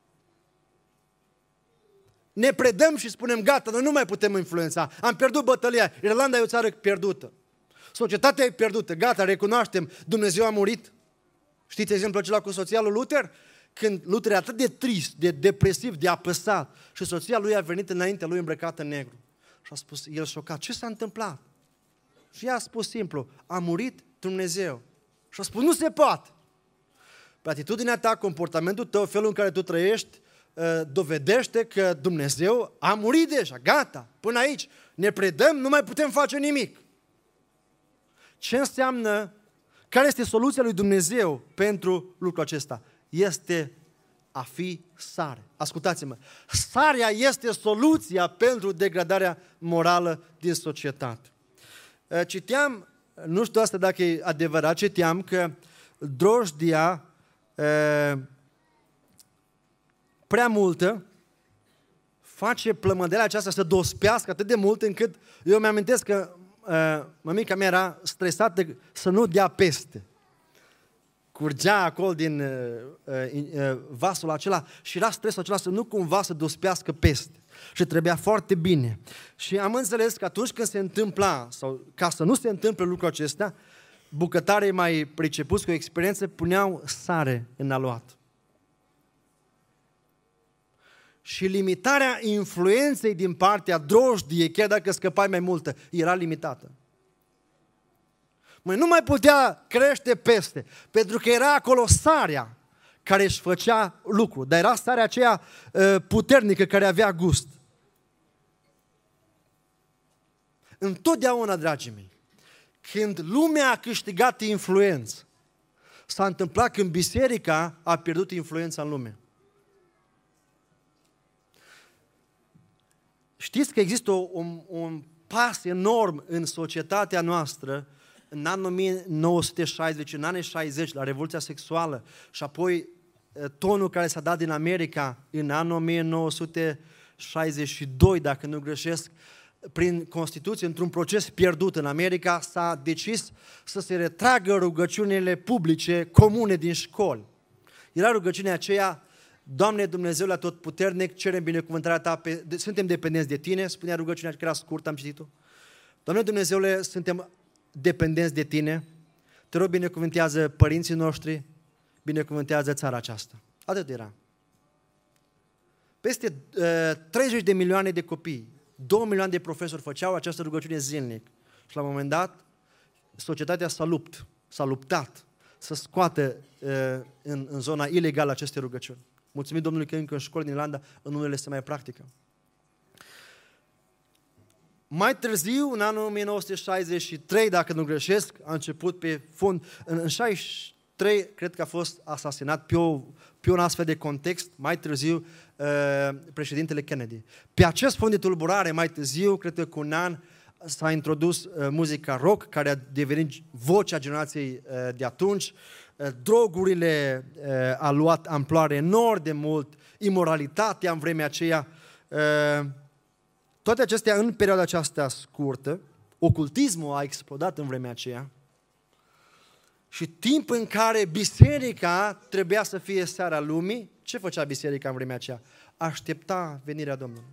Ne predăm și spunem, gata, noi nu mai putem influența. Am pierdut bătălia. Irlanda e o țară pierdută. Societatea e pierdută. Gata, recunoaștem, Dumnezeu a murit. Știți exemplul acela cu soția lui Luther? Când Luther e atât de trist, de depresiv, de apăsat și soția lui a venit înaintea lui îmbrăcată în negru. Și a spus, el șocat, ce s-a întâmplat? Și ea a spus simplu, a murit Dumnezeu. Și a spus, nu se poate. Pe atitudinea ta, comportamentul tău, felul în care tu trăiești, dovedește că Dumnezeu a murit deja, gata, până aici. Ne predăm, nu mai putem face nimic. Ce înseamnă, care este soluția lui Dumnezeu pentru lucrul acesta? Este a fi sare. Ascultați-mă, sarea este soluția pentru degradarea morală din societate. Citeam, nu știu asta dacă e adevărat, citeam că drojdia prea multă face plămădeala aceasta să dospească atât de mult încât eu mi-amintesc că uh, mămica mea era stresată să nu dea peste. Curgea acolo din uh, uh, vasul acela și era stresul acela să nu cumva să dospească peste. Și trebuia foarte bine. Și am înțeles că atunci când se întâmpla, sau ca să nu se întâmple lucrul acesta, bucătarii mai pricepuți cu experiență puneau sare în aluat. Și limitarea influenței din partea drojdiei, chiar dacă scăpai mai multă, era limitată. Măi, nu mai putea crește peste, pentru că era acolo sarea care își făcea lucru, dar era sarea aceea uh, puternică care avea gust. Întotdeauna, dragii mei, când lumea a câștigat influență, s-a întâmplat când biserica a pierdut influența în lume. Știți că există un, un pas enorm în societatea noastră în anul o mie nouă sute șaizeci, în anii șaizeci, la Revoluția Sexuală și apoi tonul care s-a dat din America în anul o mie nouă sute șaizeci și doi, dacă nu greșesc, prin Constituție, într-un proces pierdut în America, s-a decis să se retragă rugăciunile publice comune din școli. Era rugăciunea aceea, Doamne Dumnezeule Atotputernic, cerem binecuvântarea Ta, pe, de, suntem dependenți de Tine, spunea rugăciunea, că era scurt, am citit-o. Doamne Dumnezeule, suntem dependenți de Tine, Te rog, binecuvântează părinții noștri, binecuvântează țara aceasta. Atât era. peste uh, treizeci de milioane de copii, două milioane de profesori făceau această rugăciune zilnic. Și la un moment dat, societatea s-a lupt, s-a luptat să scoată uh, în, în zona ilegală aceste rugăciuni. Mulțumim Domnului că încă în școli din Irlanda, în unele se mai practică. Mai târziu, în anul o mie nouă sute șaizeci și trei, dacă nu greșesc, a început pe fond, în, în șaizeci și trei, cred că a fost asasinat pe, o, pe un astfel de context, mai târziu, uh, președintele Kennedy. Pe acest fond de tulburare, mai târziu, cred că cu un an, s-a introdus uh, muzica rock, care a devenit vocea generației uh, de atunci. Uh, drogurile uh, a luat amploare enorm de mult, imoralitatea în vremea aceea. Uh, toate acestea în perioada aceasta scurtă, ocultismul a explodat în vremea aceea și timp în care biserica trebuia să fie seara lumii, ce făcea biserica în vremea aceea? Aștepta venirea Domnului.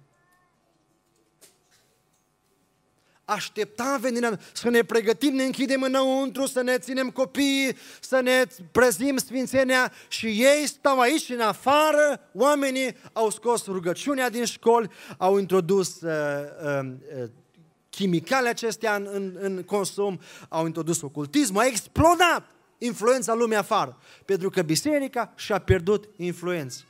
Aștepta venirea, să ne pregătim, ne închidem înăuntru, să ne ținem copiii, să ne prezim sfințenia și ei stau aici în afară, oamenii au scos rugăciunea din școli, au introdus uh, uh, uh, chimicale acestea în, în, în consum, au introdus ocultismul, a explodat influența lumii afară, pentru că biserica și-a pierdut influență.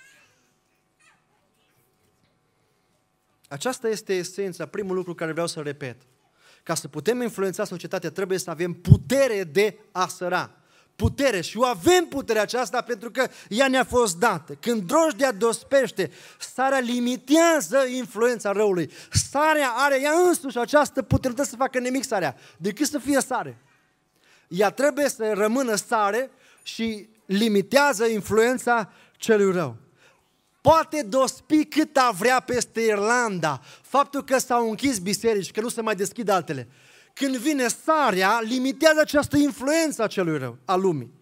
Aceasta este esența, primul lucru care vreau să repet. Ca să putem influența societatea, trebuie să avem putere de a săra. Putere. Și avem puterea aceasta pentru că ea ne-a fost dată. Când drojdea dospește, sarea limitează influența răului. Sarea are ea însuși această putere, nu să facă nimic sarea, decât să fie sare. Ea trebuie să rămână sare și limitează influența celui rău. Poate dospi cât a vrea peste Irlanda faptul că s-au închis biserici, că nu se mai deschid altele. Când vine sarea, limitează această influență a celui rău, a lumii.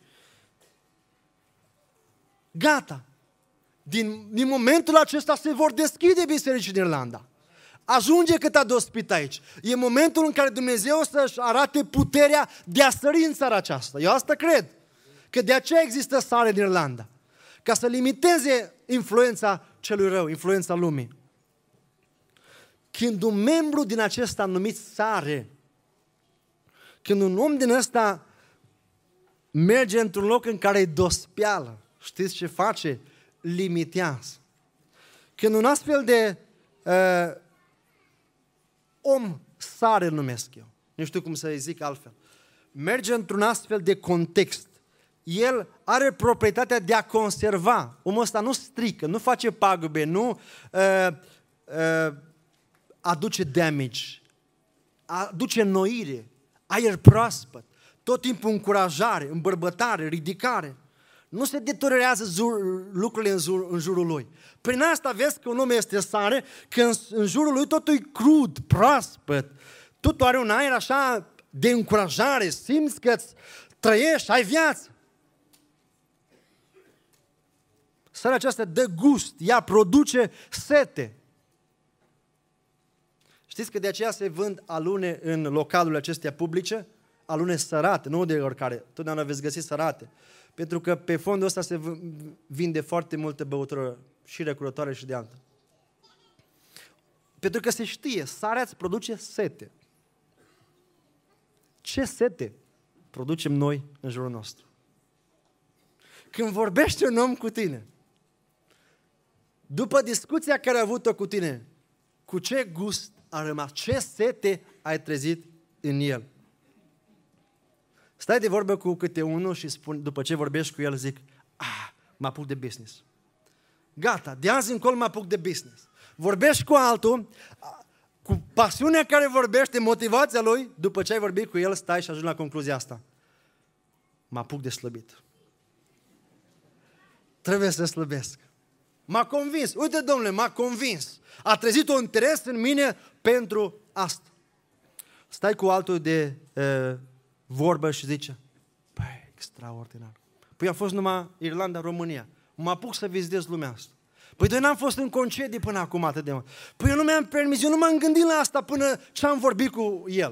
Gata. Din, din momentul acesta se vor deschide biserici în Irlanda. Ajunge cât a dospit aici. E momentul în care Dumnezeu să-și arate puterea de a sări în țara aceasta. Eu asta cred. Că de aceea există sare în Irlanda. Ca să limiteze influența celui rău, influența lumii. Când un membru din acesta numit sare, când un om din ăsta merge într-un loc în care e dospială, știți ce face? Limitează. Când un astfel de uh, om sare, îl numesc eu, nu știu cum să-i zic altfel, merge într-un astfel de context, el are proprietatea de a conserva. Omul ăsta nu strică, nu face pagube, nu uh, uh, aduce damage, aduce înnoire, aer proaspăt, tot timpul încurajare, îmbărbătare, ridicare. Nu se deteriorează zur, lucrurile în, jur, în jurul lui. Prin asta vezi că un om este sare, că în, în jurul lui totul e crud, proaspăt, totul are un aer așa de încurajare, simți că trăiești, ai viață. Sarea aceasta dă gust, ea produce sete. Știți că de aceea se vând alune în localurile acestea publice? Alune sărate, nu de oricare, totdeauna veți găsi sărate. Pentru că pe fondul ăsta se vinde foarte multă băutură și recurătoare și de altă. Pentru că se știe, sarea îți produce sete. Ce sete producem noi în jurul nostru? Când vorbește un om cu tine, după discuția care a avut-o cu tine, cu ce gust a rămas, ce sete ai trezit în el? Stai de vorbă cu câte unul și spun, după ce vorbești cu el, zic, ah, mă apuc de business. Gata, de azi încolo mă apuc de business. Vorbești cu altul, cu pasiunea care vorbește, motivația lui, după ce ai vorbit cu el, stai și ajungi la concluzia asta. Mă apuc de slăbit. Trebuie să slăbesc. M-a convins. Uite, domnule, m-a convins. A trezit un interes în mine pentru asta. Stai cu altul de uh, vorbă și zice, păi, extraordinar. Păi am fost numai Irlanda, România. Mă apuc să vizitez lumea asta. Păi eu n-am fost în concedii până acum atât de mult. Păi eu nu mi-am permis, eu nu m-am gândit la asta până ce am vorbit cu el.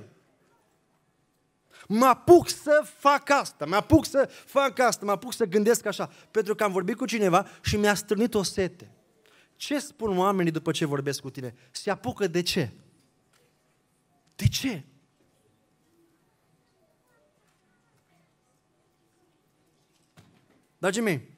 Mă apuc să fac asta, mă apuc să fac asta, mă apuc să gândesc așa, pentru că am vorbit cu cineva și mi-a strânit o sete. Ce spun oamenii după ce vorbesc cu tine? Se apucă de ce? De ce? Dragii mei,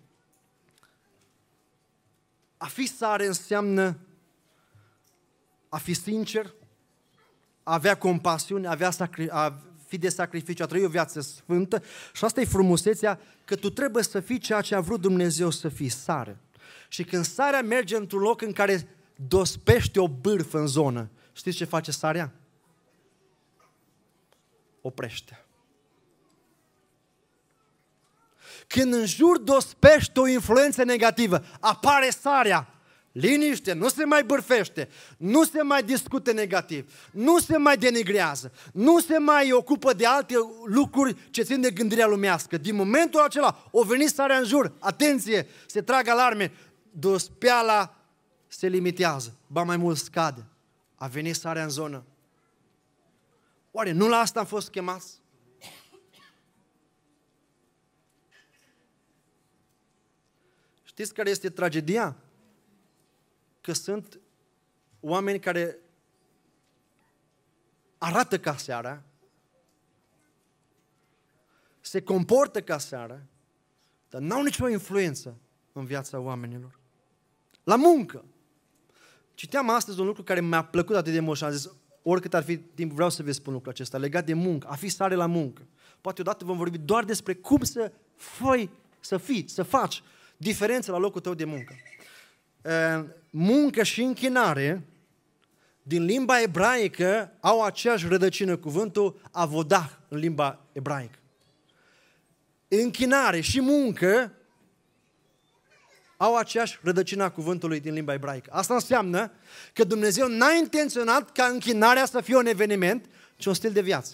a fi sare înseamnă a fi sincer, a avea compasiune, a, avea sacri- a fi de sacrificiu, a trăi o viață sfântă și asta e frumusețea, că tu trebuie să fii ceea ce a vrut Dumnezeu să fii, sare. Și când sarea merge într-un loc în care dospește o bârfă în zonă, știți ce face sarea? Oprește. Când în jur dospește o influență negativă, apare sarea. Liniște, nu se mai bârfește, nu se mai discute negativ, nu se mai denigrează, nu se mai ocupă de alte lucruri ce țin de gândirea lumească. Din momentul acela, o venit sarea în jur, atenție, se trag alarme, dospeala se limitează, ba mai mult scade. A venit sarea în zonă. Oare nu la asta am fost chemați? Știți care este tragedia? Că sunt oameni care arată ca seara, se comportă ca seara, dar n-au nicio influență în viața oamenilor. La muncă. Citeam astăzi un lucru care mi-a plăcut atât de mult și am zis, oricât ar fi timp, vreau să vă spun lucrul acesta, legat de muncă, a fi sare la muncă. Poate odată vom vorbi doar despre cum să fii, să fii, să faci diferență la locul tău de muncă. Muncă și închinare din limba ebraică au aceeași rădăcină, cuvântul avodah în limba ebraică. Închinare și muncă au aceeași rădăcină a cuvântului din limba ebraică. Asta înseamnă că Dumnezeu n-a intenționat ca închinarea să fie un eveniment, ci un stil de viață.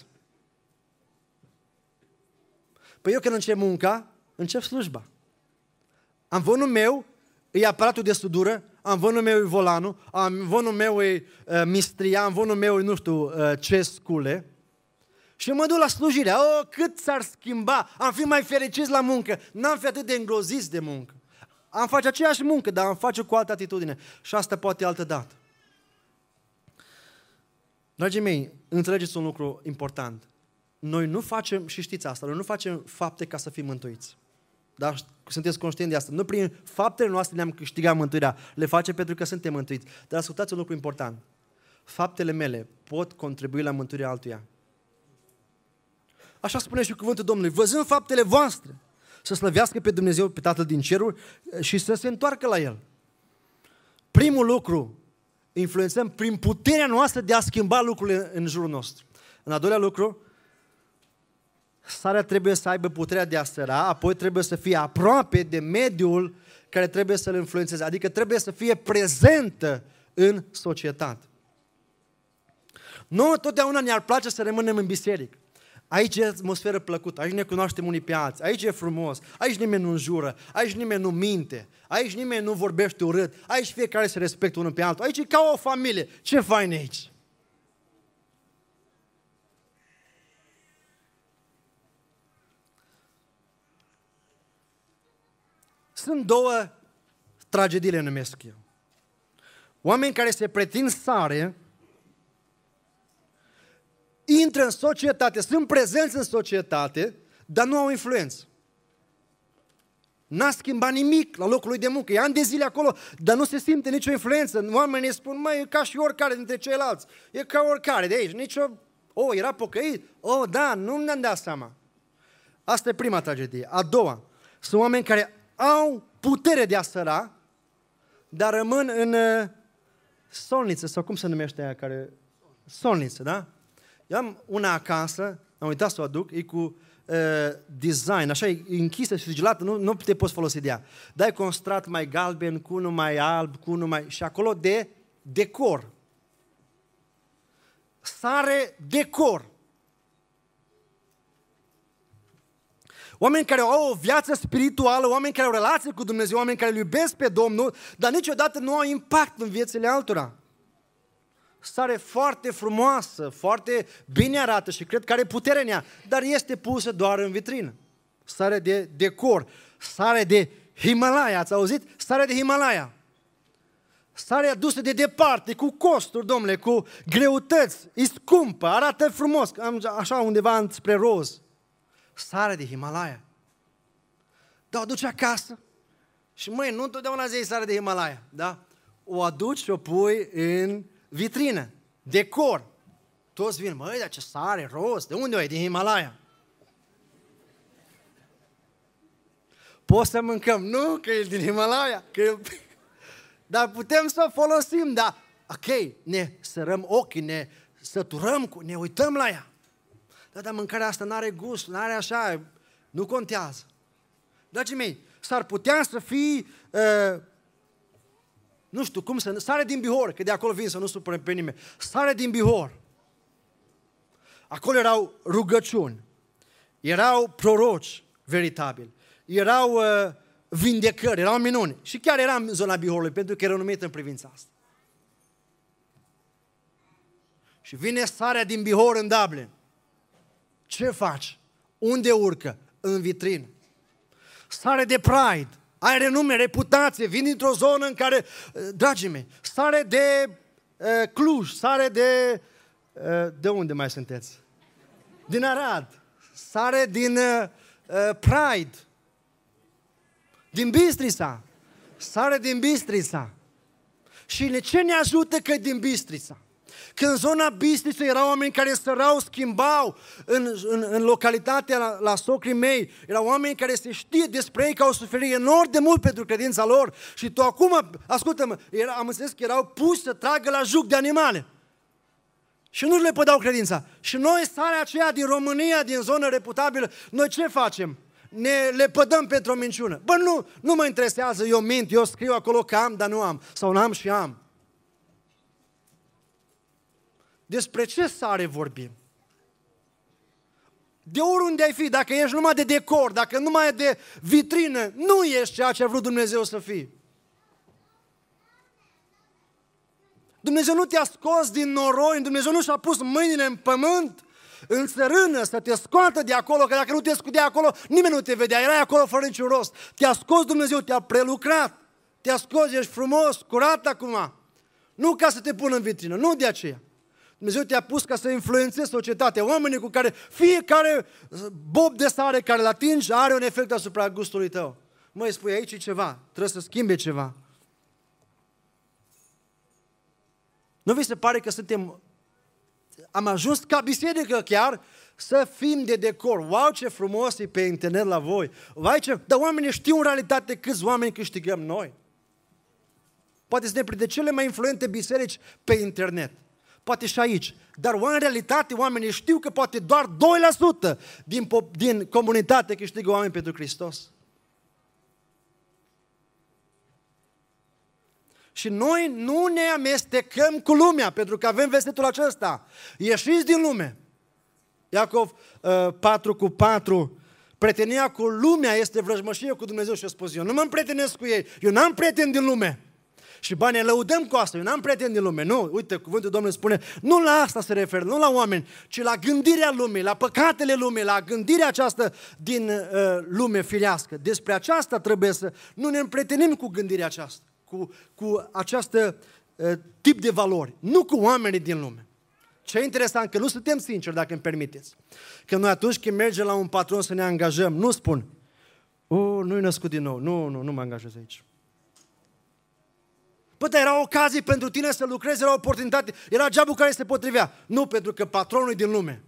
Păi eu când încep munca, încep slujba. Amvonul meu e aparatul de sudură, amvonul meu e volanul, amvonul meu e uh, mistria, amvonul meu e nu știu uh, ce scule. Și mă duc la slujire. Oh, cât s-ar schimba! Am fi mai fericiți la muncă, n-am fi atât de îngroziți de muncă. Am face aceeași muncă, dar am face cu altă atitudine. Și asta poate altă dată. Dragii mei, înțelegeți un lucru important. Noi nu facem, și știți asta, noi nu facem fapte ca să fim mântuiți. Dar sunteți conștienți de asta. Nu prin faptele noastre ne-am câștigat mântuirea. Le facem pentru că suntem mântuiți. Dar ascultați un lucru important. Faptele mele pot contribui la mântuirea altuia. Așa spune și cuvântul Domnului. Văzând faptele voastre, să slăvească pe Dumnezeu, pe Tatăl din ceruri și să se întoarcă la El. Primul lucru, influențăm prin puterea noastră de a schimba lucrurile în jurul nostru. În al doilea lucru, sarea trebuie să aibă puterea de a săra, apoi trebuie să fie aproape de mediul care trebuie să-l influențeze, adică trebuie să fie prezentă în societate. Nouă totdeauna ne-ar place să rămânem în biserică. Aici e atmosferă plăcută, aici ne cunoaștem unii pe alții, aici e frumos, aici nimeni nu înjură, aici nimeni nu minte, aici nimeni nu vorbește urât, aici fiecare se respectă unul pe altul, aici e ca o familie. Ce fain e aici! Sunt două tragedii, le numesc eu. Oameni care se pretind sare, intră în societate, sunt prezenți în societate, dar nu au influență. N-a schimbat nimic la locul lui de muncă. E ani de zile acolo, dar nu se simte nicio influență. Oamenii spun, măi, e ca și oricare dintre ceilalți. E ca oricare de aici. Nicio... Oh, era pocăit? Oh, da, nu ne-am dat seama. Asta e prima tragedie. A doua, sunt oameni care au putere de a săra, dar rămân în uh, solniță, sau cum se numește aia care... Solniță, da? Eu am una acasă, am uitat să o aduc, e cu uh, design, așa e închisă și sigilată, nu, nu te poți folosi de ea. Dai cu un strat mai galben, cu unul mai alb, cu unul mai... și acolo de decor. Sare decor. Oameni care au o viață spirituală, oameni care au relație cu Dumnezeu, oameni care îl iubesc pe Domnul, dar niciodată nu au impact în viețile altora. Sare foarte frumoasă, foarte bine arată și cred că are putere în ea, dar este pusă doar în vitrină. Sare de decor, sare de Himalaya, ați auzit? Sare de Himalaya. Sarea adusă de departe, cu costuri, domnule, cu greutăți, e scumpă, arată frumos, așa undeva spre roz. Sarea de Himalaya. Dar o aduci acasă și, măi, nu întotdeauna zici sare de Himalaya, da? O aduci și o pui în vitrină, decor. Toți vin, măi, dar ce sare, roz, de unde o e? Din Himalaya. Poți să mâncăm? Nu, că e din Himalaya. Că e... Dar putem să o folosim, dar, ok, ne sărăm ochii, ne săturăm, cu, ne uităm la ea. Da, dar mâncarea asta n-are gust, n-are așa, nu contează. Dragii mei, s-ar putea să fii, uh, nu știu cum să, sare din Bihor, că de acolo vin să nu supărăm pe nimeni, sare din Bihor. Acolo erau rugăciuni, erau proroci veritabili, erau uh, vindecări, erau minuni. Și chiar era în zona Bihorului, pentru că era numită în privința asta. Și vine sarea din Bihor în Dublin. Ce faci? Unde urcă? În vitrină. Sare de Pride, ai renume, reputație, vin dintr-o zonă în care, dragii mei, sare de uh, Cluj, sare de, uh, de unde mai sunteți? Din Arad, sare din uh, Pride, din Bistrița, sare din Bistrița. Și ce ne ajută că din Bistrița? Că în zona Bistrița erau oameni care sărau, schimbau în, în, în localitatea la, la socrii mei. Erau oameni care se știe despre ei că au suferit enorm de mult pentru credința lor. Și tu acum, ascultă-mă, era, am înțeles că erau puși să tragă la juc de animale. Și nu le pădau credința. Și noi, sarea aceea din România, din zonă reputabilă, noi ce facem? Ne le pădăm pentru o minciună. Bă, nu, nu mă interesează, eu mint, eu scriu acolo că am, dar nu am. Sau n-am și am. Despre ce sare vorbim? De oriunde ai fi, dacă ești numai de decor, dacă numai de vitrină, nu ești ceea ce a vrut Dumnezeu să fii. Dumnezeu nu te-a scos din noroi, Dumnezeu nu și-a pus mâinile în pământ, în țărână, să te scoată de acolo, că dacă nu te scutea acolo, nimeni nu te vedea, erai acolo fără niciun rost. Te-a scos Dumnezeu, te-a prelucrat, te-a scos, ești frumos, curat acum. Nu ca să te pună în vitrină, nu de aceea. Dumnezeu te-a pus ca să influențezi societatea, oamenii cu care fiecare bob de sare care îl atingi are un efect asupra gustului tău. Măi, spui, aici e ceva, trebuie să schimbe ceva. Nu vi se pare că suntem, am ajuns ca biserică chiar să fim de decor. Wow, ce frumos e pe internet la voi. Vai, ce... Dar oamenii știu în realitate câți oameni câștigăm noi. Poate suntem printre cele mai influente biserici pe internet. Poate și aici. Dar în realitate oamenii știu că poate doar doi la sută din, din comunitate câștigă oameni pentru Hristos. Și noi nu ne amestecăm cu lumea, pentru că avem versetul acesta. Ieșiți din lume. Iacov uh, patru cu patru. Prietenia cu lumea este vrăjmășie cu Dumnezeu și eu spus, eu nu mă împrietenesc cu ei, eu n-am prieteni din lume. Și ba, ne lăudăm cu asta, eu n-am prieteni din lume. Nu, uite, cuvântul Domnului spune, nu la asta se referă, nu la oameni, ci la gândirea lumii, la păcatele lumii, la gândirea aceasta din uh, lume firească. Despre aceasta trebuie să nu ne împrietenim cu gândirea aceasta, cu, cu această uh, tip de valori, nu cu oamenii din lume. Ce interesant, că nu suntem sinceri, dacă îmi permiteți. Că noi atunci când mergem la un patron să ne angajăm, nu spun, oh, nu-i născut din nou, nu, nu, nu mă angajez aici. Păi, dar era o ocazie pentru tine să lucrezi, era o oportunitate, era jobul care se potrivea. Nu, pentru că patronul e din lume.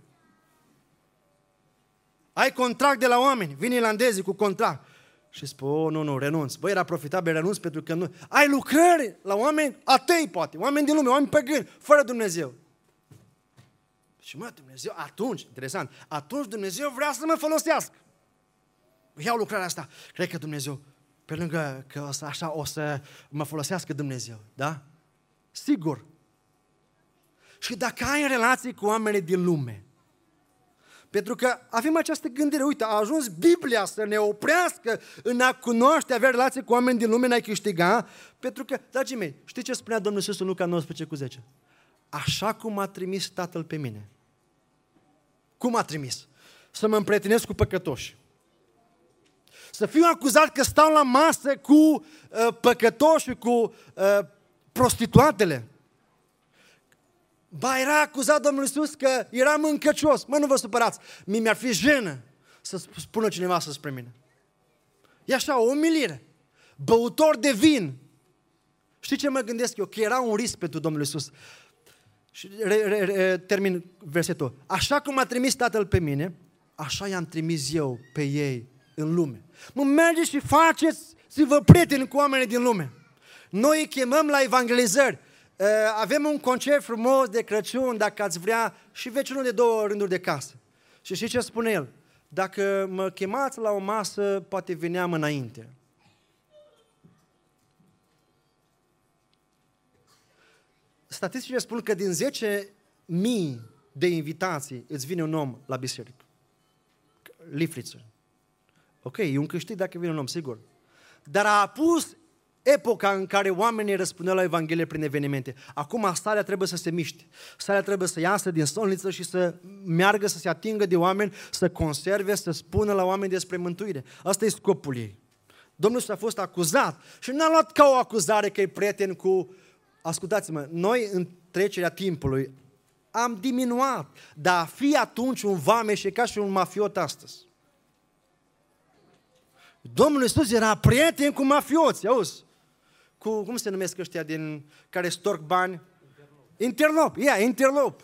Ai contract de la oameni, vin irlandezii cu contract. Și spui, oh, nu, nu, renunț. Băi, era profitabil, renunț pentru că nu. Ai lucrări la oameni atei, poate, oameni din lume, oameni păgâni, fără Dumnezeu. Și mă, Dumnezeu, atunci, interesant, atunci Dumnezeu vrea să mă folosească. Iau lucrarea asta, cred că Dumnezeu, pe lângă că o să, așa o să mă folosească Dumnezeu, da? Sigur. Și dacă ai în relații cu oamenii din lume, pentru că avem această gândire, uite, a ajuns Biblia să ne oprească în a cunoaște, avea relații cu oameni din lume, n-ai câștiga, pentru că, dragii mei, știi ce spunea Domnul Iisus în Luca nouăsprezece cu zece? Așa cum a trimis Tatăl pe mine. Cum a trimis? Să mă împrietenesc cu păcătoși. Să fiu acuzat că stau la masă cu uh, păcătoși, cu uh, prostituatele. Ba, era acuzat Domnul Iisus că era mâncăcios. Mă, nu vă supărați, mie mi-ar fi jenă să spună cineva să spre mine. E așa, o umilire. Băutor de vin. Știi ce mă gândesc eu? Că era un risc pentru Domnul Iisus. Și re, re, re, termin versetul. Așa cum a trimis Tatăl pe mine, așa i-am trimis eu pe ei în lume. Mă, mergeți și faceți-vă prieteni cu oamenii din lume. Noi îi chemăm la evangelizări. Avem un concert frumos de Crăciun, dacă ați vrea, și vecinul de două rânduri de casă. Și știi ce spune el? Dacă mă chemați la o masă, poate veneam înainte. Statisticile spun că din zece mii de invitații îți vine un om la biserică. Lifriță. Ok, e un câștig dacă vine un om, sigur. Dar a apus epoca în care oamenii răspundeau la Evanghelie prin evenimente. Acum starea trebuie să se miște. Starea trebuie să iasă din stolniță și să meargă, să se atingă de oameni, să conserve, să spună la oameni despre mântuire. Asta e scopul ei. Domnul s-a fost acuzat și n-a luat ca o acuzare că e prieten cu... Ascultați-mă, noi în trecerea timpului am diminuat, dar a fi atunci un vameș e ca și un mafiot astăzi. Domnul Iisus era prieten cu mafioți, auzi? Cu, cum se numesc ăștia din care storc bani? Interlop. Interlop, ia, yeah, interlop.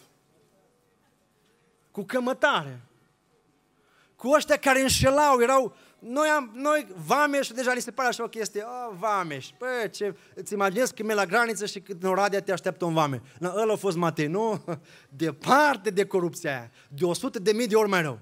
Cu cămătare. Cu ăștia care înșelau, erau... Noi, am, noi vameș, deja li se pare așa o chestie, oh, vameș, păi, ce, îți imaginezi că mergi la graniță și în Oradea te așteaptă un vame. No, ăla a fost Matei, nu? Departe de corupția aia, de o sută de mii de ori mai rău.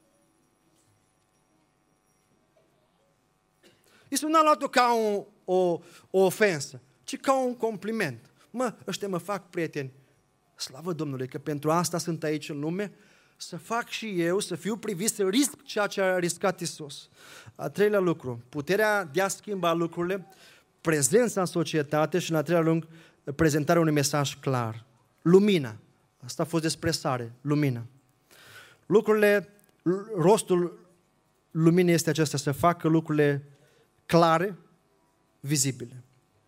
Iisus n-a luat-o ca o, o, o ofensă, ci ca un compliment. Mă, ăștia mă fac prieteni. Slavă Domnului că pentru asta sunt aici în lume, să fac și eu, să fiu privit, să risc ceea ce a riscat Iisus. A treilea lucru, puterea de a schimba lucrurile, prezența în societate și, în a treilea rând, prezentarea unui mesaj clar. Lumina. Asta a fost despre sare, lumina. Lucrurile, rostul luminii este acesta, să facă lucrurile clare, vizibile.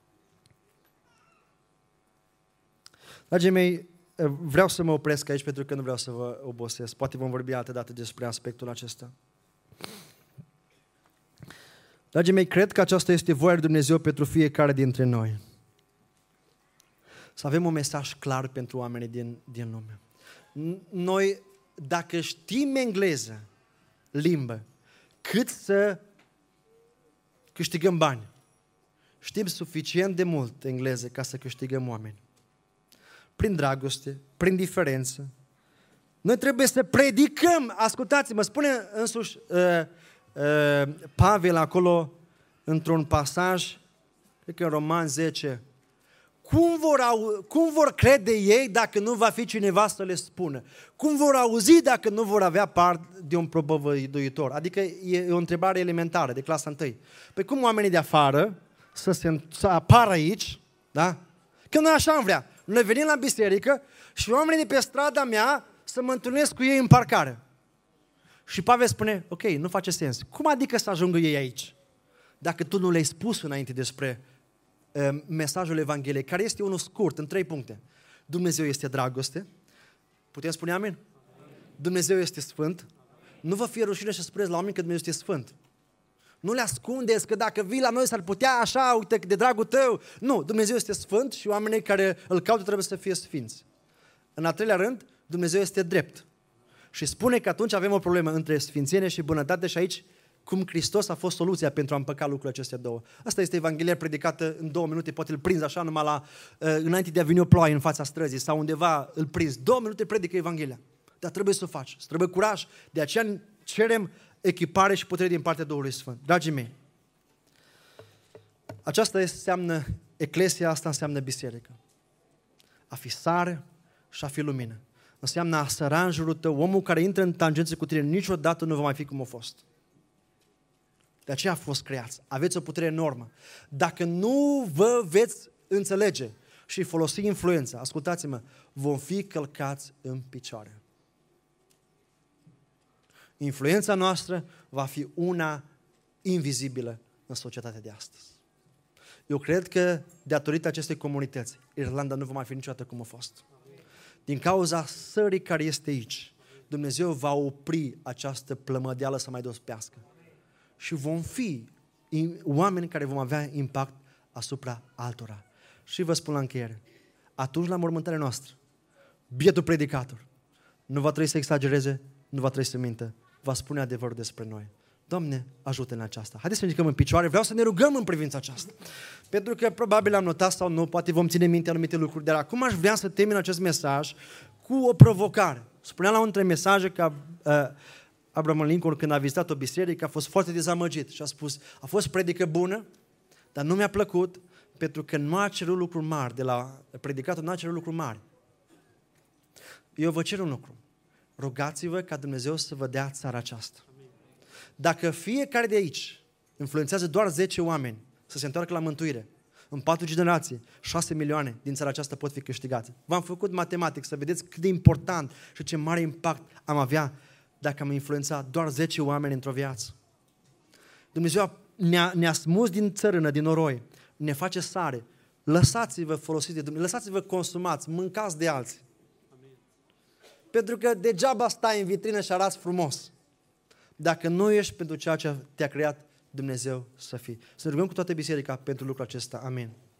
Dragii mei, vreau să mă opresc aici pentru că nu vreau să vă obosesc. Poate vom vorbi altă dată despre aspectul acesta. Dragii mei, cred că aceasta este voia lui Dumnezeu pentru fiecare dintre noi. Să avem un mesaj clar pentru oamenii din, din lume. Noi, dacă știm engleză, limbă, cât să câștigăm bani, știm suficient de mult engleză ca să câștigăm oameni. Prin dragoste, prin diferență. Noi trebuie să predicăm. Ascultați-mă, spune însuși uh, uh, Pavel acolo într-un pasaj, cred că în Roman zece, cum vor, au, cum vor crede ei dacă nu va fi cineva să le spună? Cum vor auzi dacă nu vor avea parte de un propovăduitor? Adică e o întrebare elementară de clasa întâi. Păi cum oamenii de afară să, se, să apară aici, da? Că noi așa am vrea. Noi venim la biserică și oamenii de pe strada mea să mă întâlnesc cu ei în parcare. Și Pavel spune, ok, nu face sens. Cum adică să ajungă ei aici? Dacă tu nu le-ai spus înainte despre uh, mesajul Evangheliei, care este unul scurt, în trei puncte. Dumnezeu este dragoste. Putem spune amin? Dumnezeu este sfânt. Nu vă fie rușine să spuneți la oameni că Dumnezeu este sfânt. Nu le ascundeți că dacă vii la noi s-ar putea așa, uite, de dragul tău. Nu, Dumnezeu este sfânt și oamenii care îl caută trebuie să fie sfinți. În al treilea rând, Dumnezeu este drept. Și spune că atunci avem o problemă între sfințenie și bunătate și aici, cum Hristos a fost soluția pentru a împăca lucrurile acestea două. Asta este Evanghelia predicată în două minute, poate îl prinzi așa numai la, înainte de a veni o ploaie în fața străzii sau undeva îl prinzi. Două minute predică Evanghelia. Dar trebuie să o faci, trebuie curaj. De aceea cerem echipare și putere din partea Duhului Sfânt. Dragii mei, aceasta înseamnă, eclesia asta înseamnă biserică. A fi sare și a fi lumină. Înseamnă a săra în jurul tău. Omul care intră în tangență cu tine niciodată nu va mai fi cum a fost. De aceea a fost creați. Aveți o putere enormă. Dacă nu vă veți înțelege și folosi influența, ascultați-mă, vom fi călcați în picioare. Influența noastră va fi una invizibilă în societatea de astăzi. Eu cred că, datorită acestei comunități, Irlanda nu va mai fi niciodată cum a fost. Din cauza sării care este aici, Dumnezeu va opri această plămădeală să mai dospească. Și vom fi oameni care vom avea impact asupra altora. Și vă spun la încheiere, atunci la mormântarea noastră, bietul predicator nu va trebui să exagereze, nu va trebui să mintă, va spune adevărul despre noi. Doamne, ajută-ne în aceasta. Haideți să ne ridicăm în picioare, vreau să ne rugăm în privința aceasta. Pentru că probabil am notat sau nu, poate vom ține minte anumite lucruri, dar acum aș vrea să termin acest mesaj cu o provocare. Spuneam la unul dintre mesaje că uh, Abraham Lincoln, când a vizitat o biserică, a fost foarte dezamăgit și a spus, a fost predică bună, dar nu mi-a plăcut, pentru că nu a cerut lucruri mari, de la predicatul nu a cerut lucruri mari. Eu vă cer un lucru. Rugați-vă ca Dumnezeu să vă dea țara aceasta. Dacă fiecare de aici influențează doar zece oameni să se întoarcă la mântuire, în patru generații, șase milioane din țara aceasta pot fi câștigate. V-am făcut matematic să vedeți cât de important și ce mare impact am avea dacă am influențat doar zece oameni într-o viață. Dumnezeu ne-a, ne-a smuls din țărână, din noroi, ne face sare. Lăsați-vă folosiți de Dumnezeu, lăsați-vă consumați, mâncați de alții. Amin. Pentru că degeaba stai în vitrină și arăți frumos dacă nu ești pentru ceea ce te-a creat Dumnezeu să fii. Să ne rugăm cu toată biserica pentru lucrul acesta. Amin.